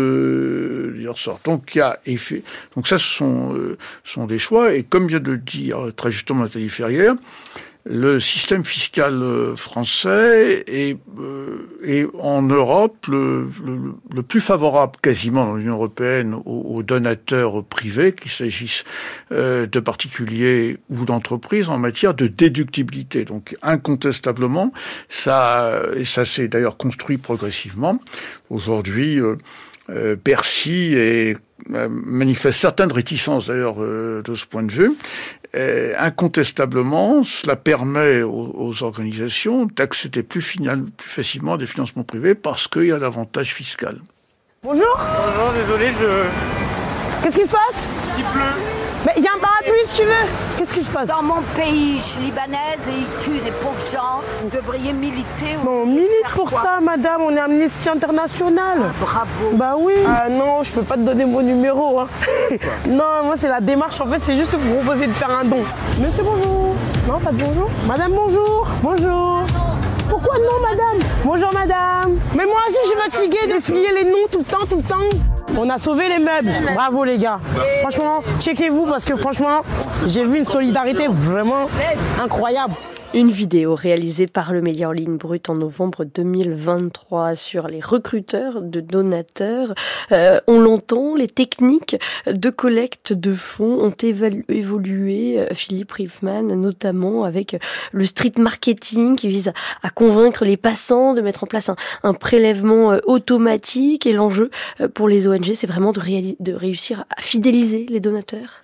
de dire sort. Donc il y a effet. Donc ça, ce sont euh, sont des choix. Et comme vient de le dire très justement Nathalie Ferrière, le système fiscal français est, euh, est en Europe le, le, le plus favorable quasiment dans l'Union européenne aux, aux donateurs privés, qu'il s'agisse euh, de particuliers ou d'entreprises, en matière de déductibilité. Donc incontestablement, ça, et ça s'est d'ailleurs construit progressivement. Aujourd'hui, euh, euh, Bercy est, euh, manifeste certaines réticences d'ailleurs euh, de ce point de vue. Et incontestablement, cela permet aux, aux organisations d'accéder plus, final, plus facilement à des financements privés parce qu'il y a l'avantage fiscal. Bonjour. Bonjour, désolé, je... Qu'est-ce qui se passe? Il pleut. Mais il y a un parapluie si tu veux. Qu'est-ce qui se passe? Dans mon pays, je suis libanaise et ils tuent des pauvres gens. Vous devriez militer. Non, on milite pour quoi? Ça, madame. On est Amnesty International. Ah, bravo. Bah oui. Ah non, je peux pas te donner mon numéro. Hein. Non, moi c'est la démarche. En fait, c'est juste pour vous proposer de faire un don. Monsieur, bonjour. Non, pas de bonjour. Madame, bonjour. Bonjour. Pourquoi non, madame? Bonjour, madame. Mais moi aussi, je suis fatiguée d'essuyer les noms tout le temps, tout le temps. On a sauvé les meubles. Bravo, les gars. Franchement, checkez-vous parce que franchement, j'ai vu une solidarité vraiment incroyable. Une vidéo réalisée par le média en ligne Brut en novembre deux mille vingt-trois sur les recruteurs de donateurs. Euh, on l'entend, les techniques de collecte de fonds ont évalu- évolué, Philippe Riepman, notamment avec le street marketing qui vise à, à convaincre les passants de mettre en place un, un prélèvement automatique. Et l'enjeu pour les O N G, c'est vraiment de, réali- de réussir à fidéliser les donateurs.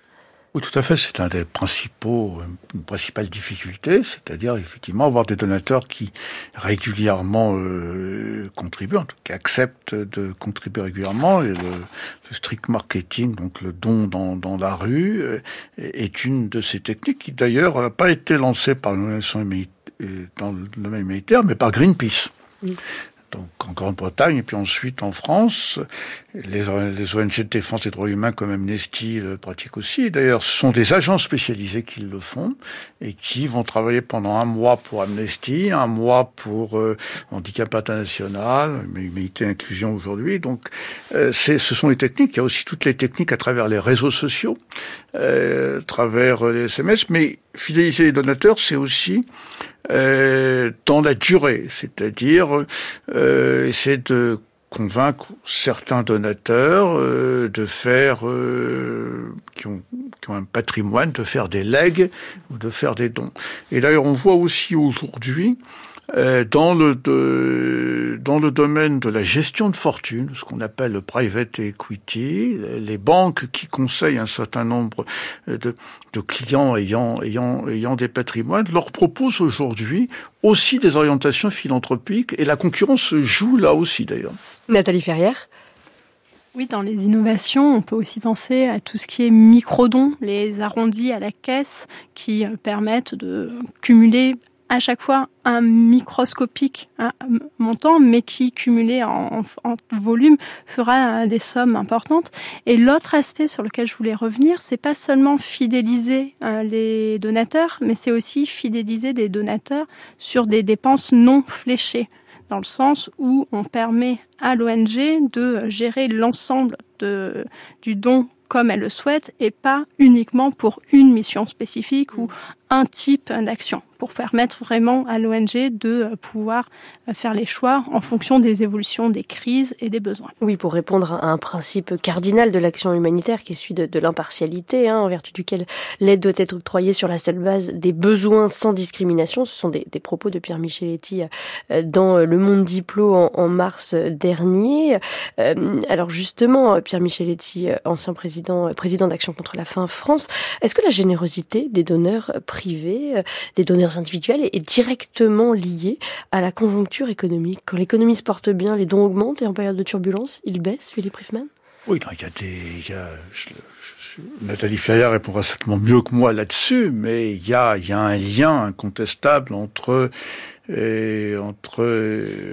Oui, tout à fait. C'est un des principaux, une principale difficulté, c'est-à-dire effectivement avoir des donateurs qui régulièrement euh, contribuent, en tout cas acceptent de contribuer régulièrement. Et le, le strict marketing, donc le don dans, dans la rue, euh, est une de ces techniques qui d'ailleurs n'a pas été lancée par l'organisation humanitaire, dans le domaine humanitaire, mais par Greenpeace. Oui. Donc en Grande-Bretagne et puis ensuite en France, les, les O N G de défense des droits humains comme Amnesty le pratiquent aussi. D'ailleurs, ce sont des agents spécialisés qui le font et qui vont travailler pendant un mois pour Amnesty, un mois pour euh, Handicap International, Humanité et Inclusion aujourd'hui. Donc euh, c'est, ce sont les techniques. Il y a aussi toutes les techniques à travers les réseaux sociaux, euh, à travers les S M S, mais fidéliser les donateurs, c'est aussi euh, dans la durée, c'est-à-dire euh, essayer de convaincre certains donateurs euh, de faire, euh, qui, ont, qui ont un patrimoine, de faire des legs ou de faire des dons. Et d'ailleurs, on voit aussi aujourd'hui Euh, dans le de, dans le domaine de la gestion de fortune, ce qu'on appelle le private equity, les banques qui conseillent un certain nombre de, de clients ayant ayant ayant des patrimoines leur proposent aujourd'hui aussi des orientations philanthropiques, et la concurrence se joue là aussi d'ailleurs. Nathalie Ferrière. Oui, dans les innovations, on peut aussi penser à tout ce qui est microdons, les arrondis à la caisse qui permettent de cumuler à chaque fois un microscopique un montant, mais qui, cumulé en, en, en volume, fera des sommes importantes. Et l'autre aspect sur lequel je voulais revenir, c'est pas seulement fidéliser euh, les donateurs, mais c'est aussi fidéliser des donateurs sur des dépenses non fléchées, dans le sens où on permet à l'O N G de gérer l'ensemble de, du don comme elle le souhaite, et pas uniquement pour une mission spécifique ou un type d'action, pour permettre vraiment à l'O N G de pouvoir faire les choix en fonction des évolutions des crises et des besoins. Oui, pour répondre à un principe cardinal de l'action humanitaire qui est celui de, de l'impartialité, hein, en vertu duquel l'aide doit être octroyée sur la seule base des besoins sans discrimination. Ce sont des, des propos de Pierre Micheletti dans Le Monde Diplo en, en mars dernier. Alors justement, Pierre Micheletti, ancien président, président d'Action contre la faim France, est-ce que la générosité des donneurs privés, des donneurs individuels, est directement liée à la conjoncture économique? Quand l'économie se porte bien, les dons augmentent, et en période de turbulence, ils baissent, Philippe Riffman? Oui, il y a des... Y a, je, je, Nathalie Ferrière répondra certainement mieux que moi là-dessus, mais il y a, y a un lien incontestable entre... Euh, entre euh,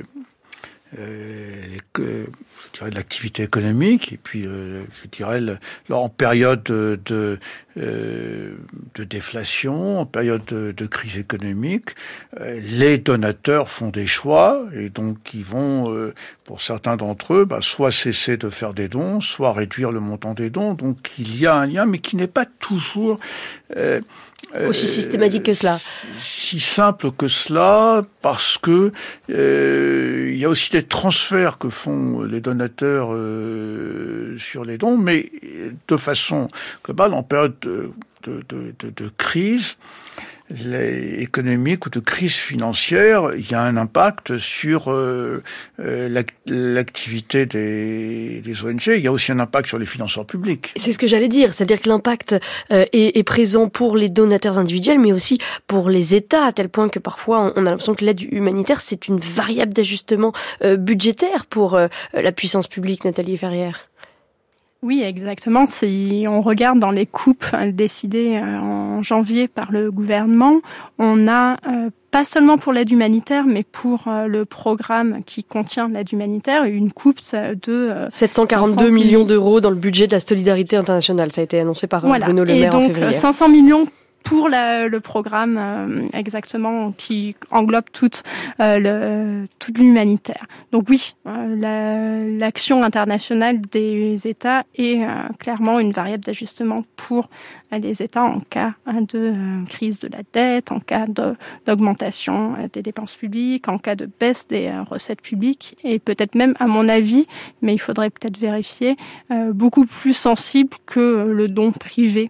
les, je dirais, l'activité économique et puis, euh, je dirais, le, en période de, de, euh, de déflation, en période de, de crise économique, euh, les donateurs font des choix, et donc ils vont, euh, pour certains d'entre eux, bah, soit cesser de faire des dons, soit réduire le montant des dons. Donc il y a un lien, mais qui n'est pas toujours... Euh, aussi systématique que cela. Si simple que cela, parce que euh, il y a aussi des transferts que font les donateurs euh, sur les dons, mais de façon globale, en période de, de, de, de, de crise les économique ou de crise financière, il y a un impact sur euh, euh, l'activité des, des O N G. Il y a aussi un impact sur les financeurs publics. C'est ce que j'allais dire, c'est-à-dire que l'impact euh, est, est présent pour les donateurs individuels, mais aussi pour les États, à tel point que parfois on a l'impression que l'aide humanitaire, c'est une variable d'ajustement euh, budgétaire pour euh, la puissance publique. Nathalie Ferrière. Oui, exactement. Si on regarde dans les coupes décidées en janvier par le gouvernement, on a euh, pas seulement pour l'aide humanitaire, mais pour euh, le programme qui contient l'aide humanitaire, une coupe de euh, sept cent quarante-deux millions d'euros dans le budget de la solidarité internationale. Ça a été annoncé par voilà. Bruno Le Maire donc, en février. cinq cents millions pour la, le programme euh, exactement qui englobe toute euh, le, tout l'humanitaire. Donc oui, euh, la, l'action internationale des États est euh, clairement une variable d'ajustement pour euh, les États en cas de euh, crise de la dette, en cas de, d'augmentation euh, des dépenses publiques, en cas de baisse des euh, recettes publiques, et peut-être même, à mon avis, mais il faudrait peut-être vérifier, euh, beaucoup plus sensible que le don privé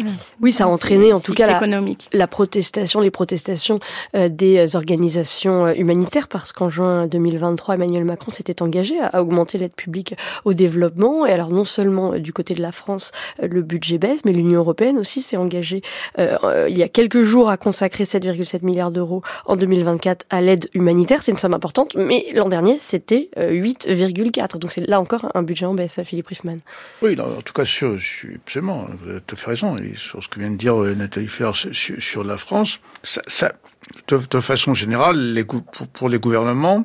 Oui, ça a entraîné en tout cas la, la protestation, les protestations euh, des organisations humanitaires, parce qu'en juin deux mille vingt-trois, Emmanuel Macron s'était engagé à, à augmenter l'aide publique au développement. Et alors non seulement euh, du côté de la France, euh, le budget baisse, mais l'Union européenne aussi s'est engagée euh, euh, il y a quelques jours à consacrer sept virgule sept milliards d'euros en deux mille vingt-quatre à l'aide humanitaire. C'est une somme importante, mais l'an dernier, c'était euh, huit virgule quatre. Donc c'est là encore un budget en baisse, Philippe Riffman. Oui, là, en tout cas, sur, sur, absolument, vous avez tout à fait raison. Et sur ce que vient de dire Nathalie Ferre sur, sur la France, ça, ça, de, de façon générale, les, pour, pour les gouvernements,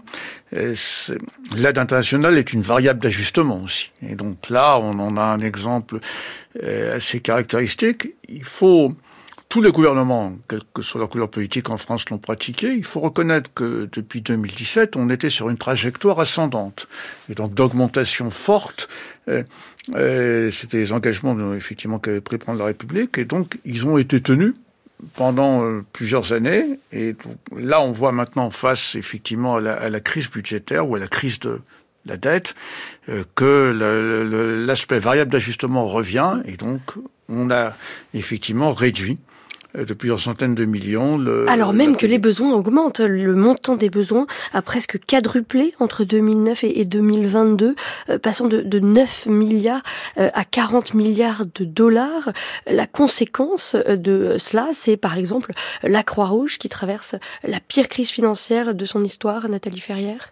l'aide internationale est une variable d'ajustement aussi. Et donc là, on en a un exemple assez caractéristique. Il faut... Tous les gouvernements, quelle que soit leur couleur politique en France, l'ont pratiqué. Il faut reconnaître que depuis deux mille dix-sept, on était sur une trajectoire ascendante. Et donc d'augmentation forte. Euh, euh, c'était les engagements effectivement qu'avait pris prendre la République. Et donc, ils ont été tenus pendant euh, plusieurs années. Et donc, là, on voit maintenant face effectivement à la, à la crise budgétaire ou à la crise de la dette, euh, que le, le, l'aspect variable d'ajustement revient. Et donc, on a effectivement réduit de plusieurs centaines de millions. Le, Alors même la... que les besoins augmentent. Le montant des besoins a presque quadruplé entre deux mille neuf et deux mille vingt-deux, euh, passant de, de neuf milliards euh, à quarante milliards de dollars. La conséquence de cela, c'est par exemple la Croix-Rouge qui traverse la pire crise financière de son histoire, Nathalie Ferrière.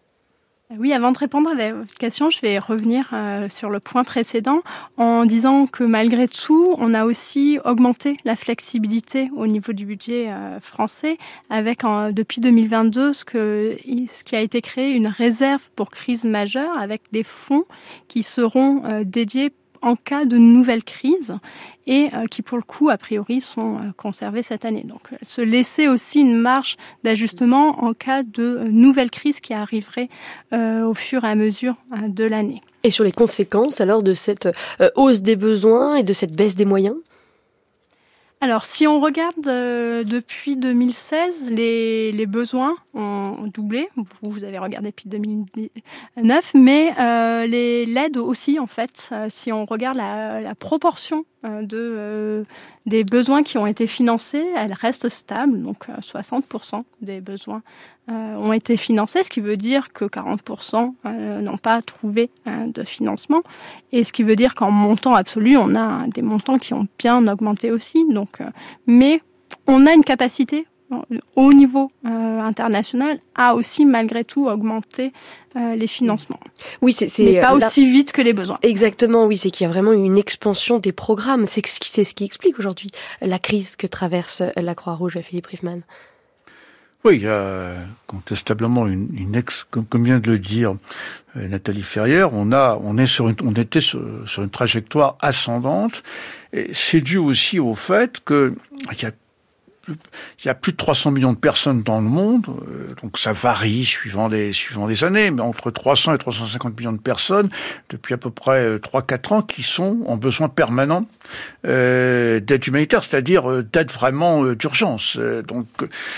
Oui, avant de répondre à votre question, je vais revenir euh, sur le point précédent en disant que malgré tout, on a aussi augmenté la flexibilité au niveau du budget euh, français avec en, depuis deux mille vingt-deux ce, que, ce qui a été créé une réserve pour crise majeure avec des fonds qui seront euh, dédiés en cas de nouvelle crise et euh, qui, pour le coup, a priori, sont euh, conservés cette année. Donc, euh, se laisser aussi une marge d'ajustement en cas de euh, nouvelle crise qui arriverait euh, au fur et à mesure euh, de l'année. Et sur les conséquences, alors, de cette euh, hausse des besoins et de cette baisse des moyens ? Alors, si on regarde euh, depuis deux mille seize, les, les besoins ont doublé. Vous, vous avez regardé depuis deux mille neuf, mais euh, les, l'aide aussi, en fait, euh, si on regarde la, la proportion euh, de, euh, des besoins qui ont été financés, elle reste stable. Donc, euh, soixante pour cent des besoins euh, ont été financés, ce qui veut dire que quarante pour cent euh, n'ont pas trouvé euh, de financement. Et ce qui veut dire qu'en montant absolu, on a des montants qui ont bien augmenté aussi. Donc, euh, mais on a une capacité au niveau euh, international à aussi malgré tout augmenter euh, les financements. Oui, c'est, c'est mais pas là... aussi vite que les besoins. Exactement, oui, c'est qu'il y a vraiment une expansion des programmes. C'est ce qui, c'est ce qui explique aujourd'hui la crise que traverse la Croix-Rouge, Philippe Riffman. Oui, il y a contestablement une, une ex, comme, comme vient de le dire euh, Nathalie Ferrière, on a, on est sur une, on était sur, sur une trajectoire ascendante. Et c'est dû aussi au fait que il y a Il y a plus de trois cents millions de personnes dans le monde, euh, donc ça varie suivant les suivant les années, mais entre trois cents et trois cent cinquante millions de personnes depuis à peu près trois quatre ans qui sont en besoin permanent euh, d'aide humanitaire, c'est-à-dire euh, d'aide vraiment euh, d'urgence. Euh, donc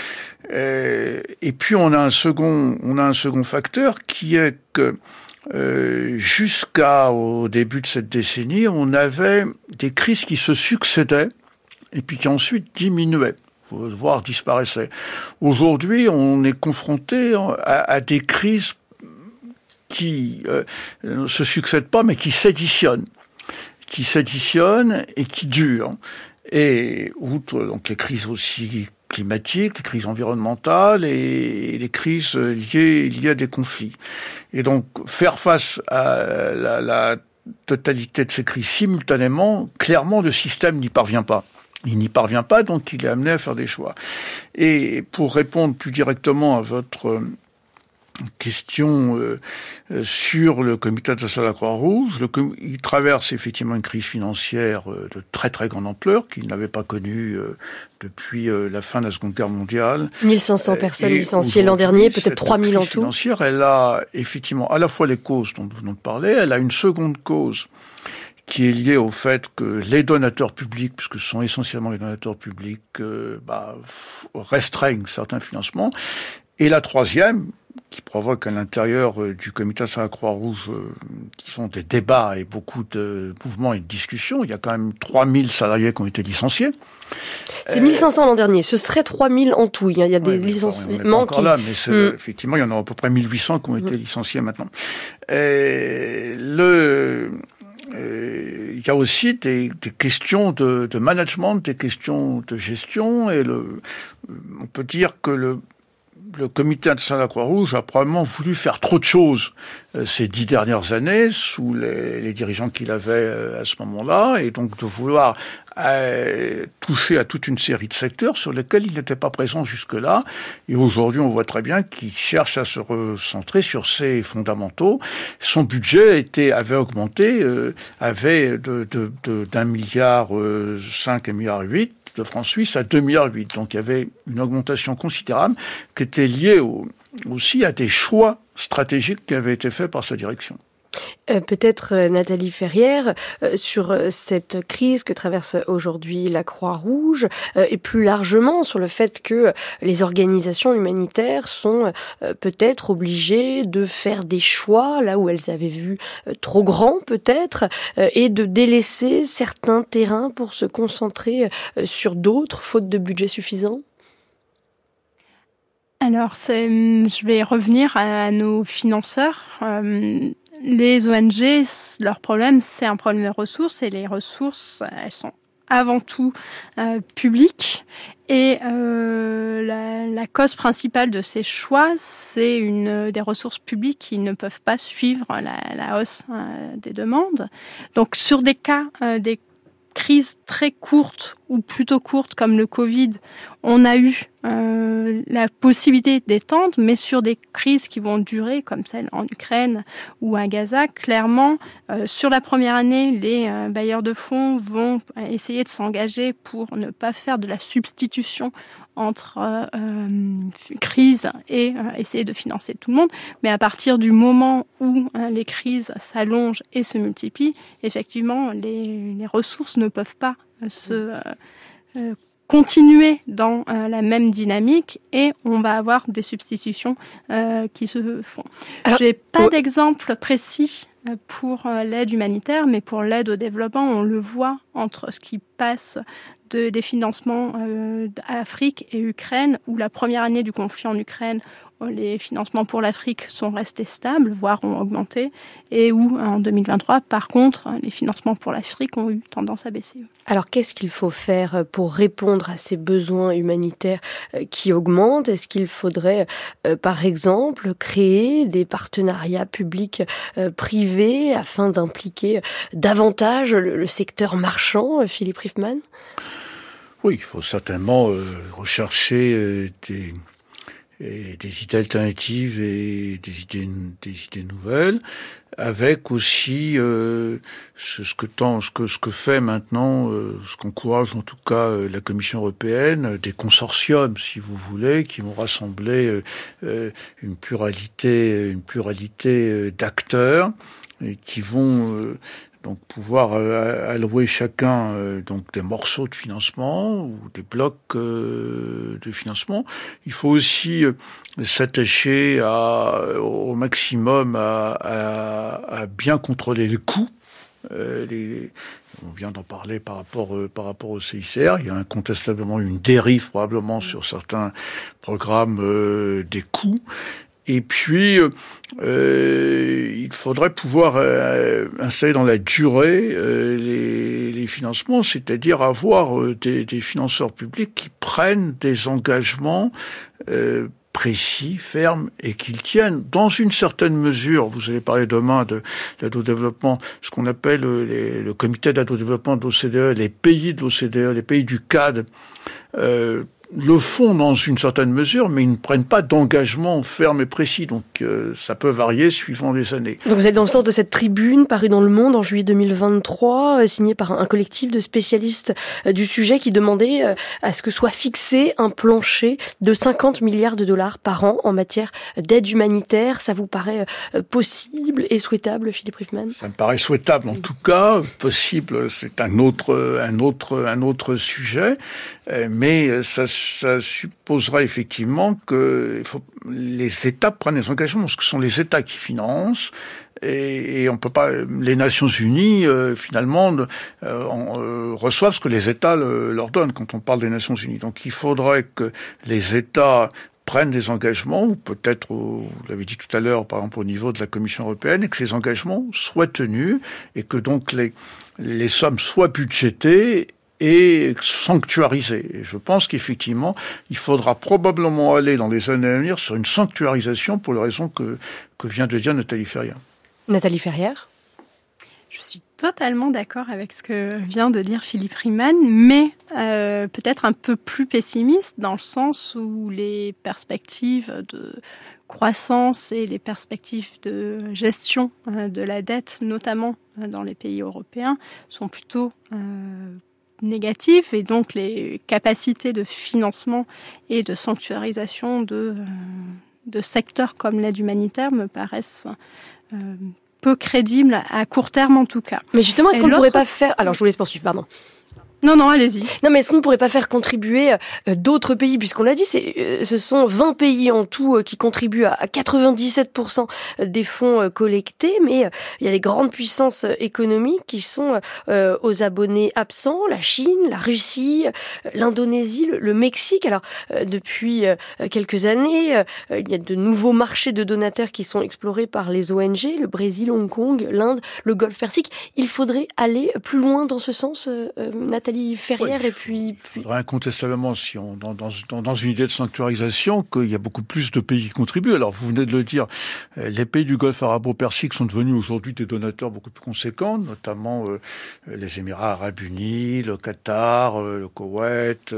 euh, et puis on a un second on a un second facteur qui est que Euh, jusqu'au début de cette décennie, on avait des crises qui se succédaient et puis qui ensuite diminuaient, voire disparaissaient. Aujourd'hui, on est confronté à, à des crises qui euh, ne se succèdent pas, mais qui s'additionnent, qui s'additionnent et qui durent. Et outre donc les crises aussi climatiques, les crises environnementales et les crises liées, liées à des conflits. Et donc, faire face à la, la totalité de ces crises simultanément, clairement, le système n'y parvient pas. Il n'y parvient pas, donc il est amené à faire des choix. Et pour répondre plus directement à votre question euh, sur le comité international de la Croix-Rouge, le com- il traverse effectivement une crise financière euh, de très très grande ampleur qu'il n'avait pas connue euh, depuis euh, la fin de la Seconde Guerre mondiale. mille cinq cents personnes licenciées l'an dernier, peut-être trois mille en tout. Financière, elle a effectivement à la fois les causes dont nous venons de parler, elle a une seconde cause qui est liée au fait que les donateurs publics, puisque ce sont essentiellement les donateurs publics, euh, bah, restreignent certains financements. Et la troisième, qui provoque à l'intérieur euh, du comité de la Croix-Rouge, euh, qui sont des débats et beaucoup de mouvements et de discussions. Il y a quand même trois mille salariés qui ont été licenciés. C'est mille cinq cents l'an dernier, ce serait trois mille en tout. Il y a des ouais, licenciements on n'est pas encore qui... là, mais c'est, mmh. effectivement, il y en a à peu près mille huit cents qui ont été mmh. licenciés maintenant. Et le... Euh, il y a aussi des, des questions de, de management, des questions de gestion, et le, on peut dire que le, le comité international de la Croix-Rouge a probablement voulu faire trop de choses euh, ces dix dernières années sous les, les dirigeants qu'il avait euh, à ce moment-là, et donc de vouloir euh, toucher à toute une série de secteurs sur lesquels il n'était pas présent jusque-là. Et aujourd'hui, on voit très bien qu'il cherche à se recentrer sur ses fondamentaux. Son budget était, avait augmenté, euh, avait de, de, de, d'un milliard euh, cinq, un milliard huit de francs suisses à deux virgule huit. Donc il y avait une augmentation considérable qui était liée au, aussi à des choix stratégiques qui avaient été faits par sa direction. Euh, peut-être euh, Nathalie Ferrière, euh, sur euh, cette crise que traverse aujourd'hui la Croix-Rouge, euh, et plus largement sur le fait que euh, les organisations humanitaires sont euh, peut-être obligées de faire des choix là où elles avaient vu euh, trop grand peut-être, euh, et de délaisser certains terrains pour se concentrer euh, sur d'autres, faute de budget suffisant. Alors, c'est, je vais revenir à nos financeurs. Euh, Les O N G, leur problème, c'est un problème de ressources, et les ressources, elles sont avant tout euh, publiques. Et euh, la, la cause principale de ces choix, c'est une des ressources publiques qui ne peuvent pas suivre la, la hausse euh, des demandes. Donc, sur des cas, euh, des crises très courtes ou plutôt courtes comme le Covid, on a eu euh, la possibilité d'étendre, mais sur des crises qui vont durer, comme celle en Ukraine ou à Gaza, clairement, euh, sur la première année, les euh, bailleurs de fonds vont essayer de s'engager pour ne pas faire de la substitution entre euh, euh, crise et euh, essayer de financer tout le monde. Mais à partir du moment où euh, les crises s'allongent et se multiplient, effectivement, les, les ressources ne peuvent pas euh, se euh, euh, continuer dans euh, la même dynamique, et on va avoir des substitutions euh, qui se font. Alors, j'ai pas oh. d'exemple précis pour euh, l'aide humanitaire, mais pour l'aide au développement, on le voit entre ce qui passe de, des financements euh, d'Afrique et Ukraine, où la première année du conflit en Ukraine, les financements pour l'Afrique sont restés stables, voire ont augmenté, et où en deux mille vingt-trois, par contre, les financements pour l'Afrique ont eu tendance à baisser. Alors qu'est-ce qu'il faut faire pour répondre à ces besoins humanitaires qui augmentent ? Est-ce qu'il faudrait, euh, par exemple, créer des partenariats publics euh, privés afin d'impliquer davantage le, le secteur marchand, Philippe Riffman ? Oui, il faut certainement euh, rechercher euh, des... et des idées alternatives et des idées, des idées nouvelles, avec aussi euh, ce, ce que tend, ce que ce que fait maintenant, euh, ce qu'encourage en tout cas euh, la Commission européenne, des consortiums, si vous voulez, qui vont rassembler euh, une pluralité, une pluralité euh, d'acteurs, et qui vont euh, donc pouvoir euh, allouer chacun euh, donc des morceaux de financement ou des blocs euh, de financement. Il faut aussi euh, s'attacher à, au maximum à, à, à bien contrôler les coûts. Euh, les, on vient d'en parler par rapport euh, par rapport au C I C R. Il y a incontestablement une dérive probablement sur certains programmes euh, des coûts. Et puis, euh, il faudrait pouvoir euh, installer dans la durée euh, les, les financements, c'est-à-dire avoir euh, des, des financeurs publics qui prennent des engagements euh, précis, fermes, et qu'ils tiennent dans une certaine mesure. Vous allez parler demain de l'aide au développement, ce qu'on appelle les, le comité d'aide au développement de l'O C D E, les pays de l'O C D E, les pays du C A D, euh, le font dans une certaine mesure, mais ils ne prennent pas d'engagement ferme et précis. Donc euh, ça peut varier suivant les années. Donc vous êtes dans le sens de cette tribune parue dans Le Monde en juillet deux mille vingt-trois, euh, signée par un collectif de spécialistes euh, du sujet qui demandait euh, à ce que soit fixé un plancher de cinquante milliards de dollars par an en matière d'aide humanitaire. Ça vous paraît euh, possible et souhaitable, Philippe Riffman ? Ça me paraît souhaitable en tout cas. Possible, c'est un autre, un autre, un autre sujet. Euh, mais ça ça supposera effectivement que il faut, les États prennent des engagements, parce que ce sont les États qui financent, et, et on peut pas. Les Nations Unies, euh, finalement, euh, on, euh, reçoivent ce que les États le, leur donnent quand on parle des Nations Unies. Donc, il faudrait que les États prennent des engagements, ou peut-être, vous l'avez dit tout à l'heure, par exemple au niveau de la Commission européenne, et que ces engagements soient tenus, et que donc les, les sommes soient budgétées et sanctuarisées. Et je pense qu'effectivement, il faudra probablement aller dans les années à venir sur une sanctuarisation pour les raisons que, que vient de dire Nathalie Ferrière. Nathalie Ferrière ? Je suis totalement d'accord avec ce que vient de dire Philippe Riemann, mais euh, peut-être un peu plus pessimiste dans le sens où les perspectives de croissance et les perspectives de gestion euh, de la dette, notamment euh, dans les pays européens, sont plutôt euh, négatives, et donc les capacités de financement et de sanctuarisation de, euh, de secteurs comme l'aide humanitaire me paraissent euh, peu crédible à court terme en tout cas. Mais justement, est-ce qu'on ne pourrait pas faire... Alors, je vous laisse poursuivre, pardon. Non, non, allez-y. Non, mais est-ce qu'on ne pourrait pas faire contribuer euh, d'autres pays, puisqu'on l'a dit, c'est, euh, ce sont vingt pays en tout euh, qui contribuent à, à quatre-vingt-dix-sept pour cent des fonds euh, collectés, mais euh, il y a les grandes puissances euh, économiques qui sont euh, aux abonnés absents, la Chine, la Russie, euh, l'Indonésie, le, le Mexique. Alors, euh, depuis euh, quelques années, euh, il y a de nouveaux marchés de donateurs qui sont explorés par les O N G, le Brésil, Hong Kong, l'Inde, le Golfe Persique. Il faudrait aller plus loin dans ce sens, euh, Nathalie Ferrière, oui, et puis... Il faudrait incontestablement, si on, dans, dans, dans une idée de sanctuarisation, qu'il y a beaucoup plus de pays qui contribuent. Alors, vous venez de le dire, les pays du Golfe arabo-persique sont devenus aujourd'hui des donateurs beaucoup plus conséquents, notamment euh, les Émirats arabes unis, le Qatar, euh, le Koweït,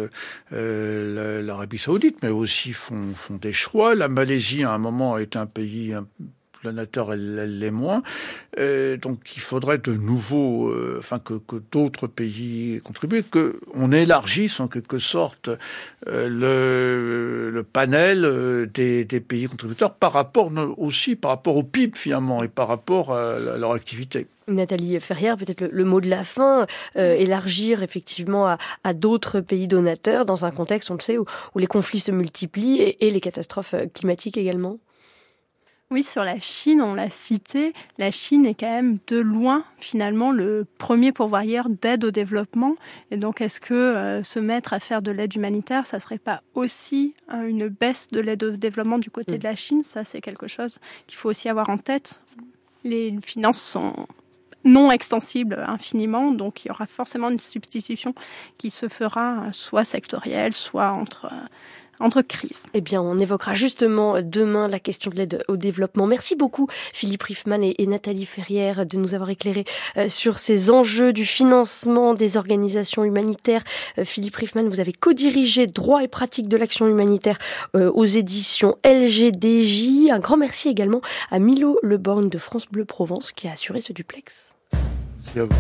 euh, l'Arabie saoudite, mais aussi font, font des choix. La Malaisie, à un moment, a été un pays... Un, donateur, elle, elle l'est moins. Euh, donc, il faudrait de nouveau, euh, enfin, que, que d'autres pays contribuent, qu'on élargisse en quelque sorte euh, le, le panel euh, des, des pays contributeurs par rapport aussi, par rapport au P I B finalement, et par rapport à, à leur activité. Nathalie Ferrière, peut-être le, le mot de la fin, euh, élargir effectivement à, à d'autres pays donateurs dans un contexte, on le sait, où, où les conflits se multiplient et, et les catastrophes climatiques également. Oui, sur la Chine, on l'a cité, la Chine est quand même de loin, finalement, le premier pourvoyeur d'aide au développement. Et donc, est-ce que euh, se mettre à faire de l'aide humanitaire, ça ne serait pas aussi hein, une baisse de l'aide au développement du côté mmh. de la Chine ? Ça, c'est quelque chose qu'il faut aussi avoir en tête. Les finances sont non extensibles infiniment, donc il y aura forcément une substitution qui se fera soit sectorielle, soit entre... Euh, entre crises. Eh bien, on évoquera justement demain la question de l'aide au développement. Merci beaucoup, Philippe Riemann et, et Nathalie Ferrière, de nous avoir éclairé euh, sur ces enjeux du financement des organisations humanitaires. Euh, Philippe Riemann, vous avez co-dirigé Droit et pratique de l'action humanitaire euh, aux éditions L G D J. Un grand merci également à Milo Leborgne de France Bleu Provence qui a assuré ce duplex. Merci à vous.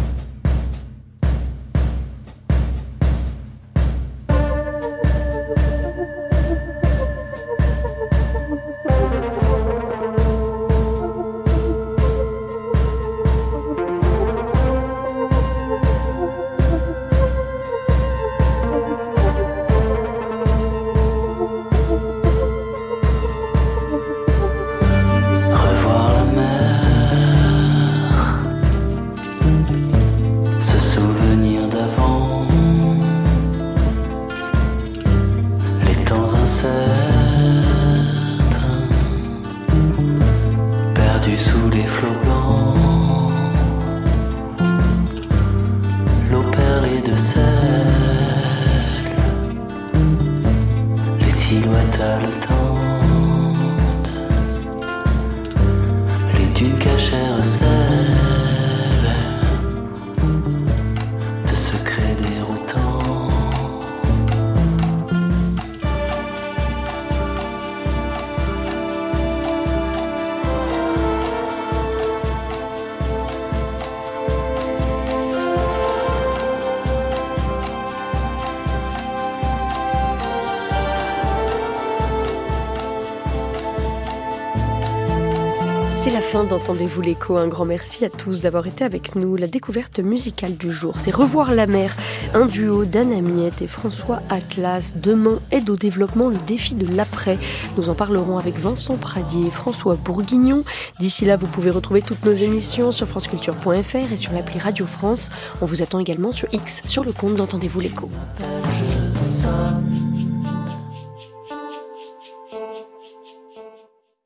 fin d'Entendez-vous l'écho. Un grand merci à tous d'avoir été avec nous. La découverte musicale du jour, c'est Revoir la mer, un duo d'Anna Miette et François Atlas. Demain, aide au développement, le défi de l'après. Nous en parlerons avec Vincent Pradier et François Bourguignon. D'ici là, vous pouvez retrouver toutes nos émissions sur franceculture point f r et sur l'appli Radio France. On vous attend également sur X, sur le compte d'Entendez-vous l'écho. Sun.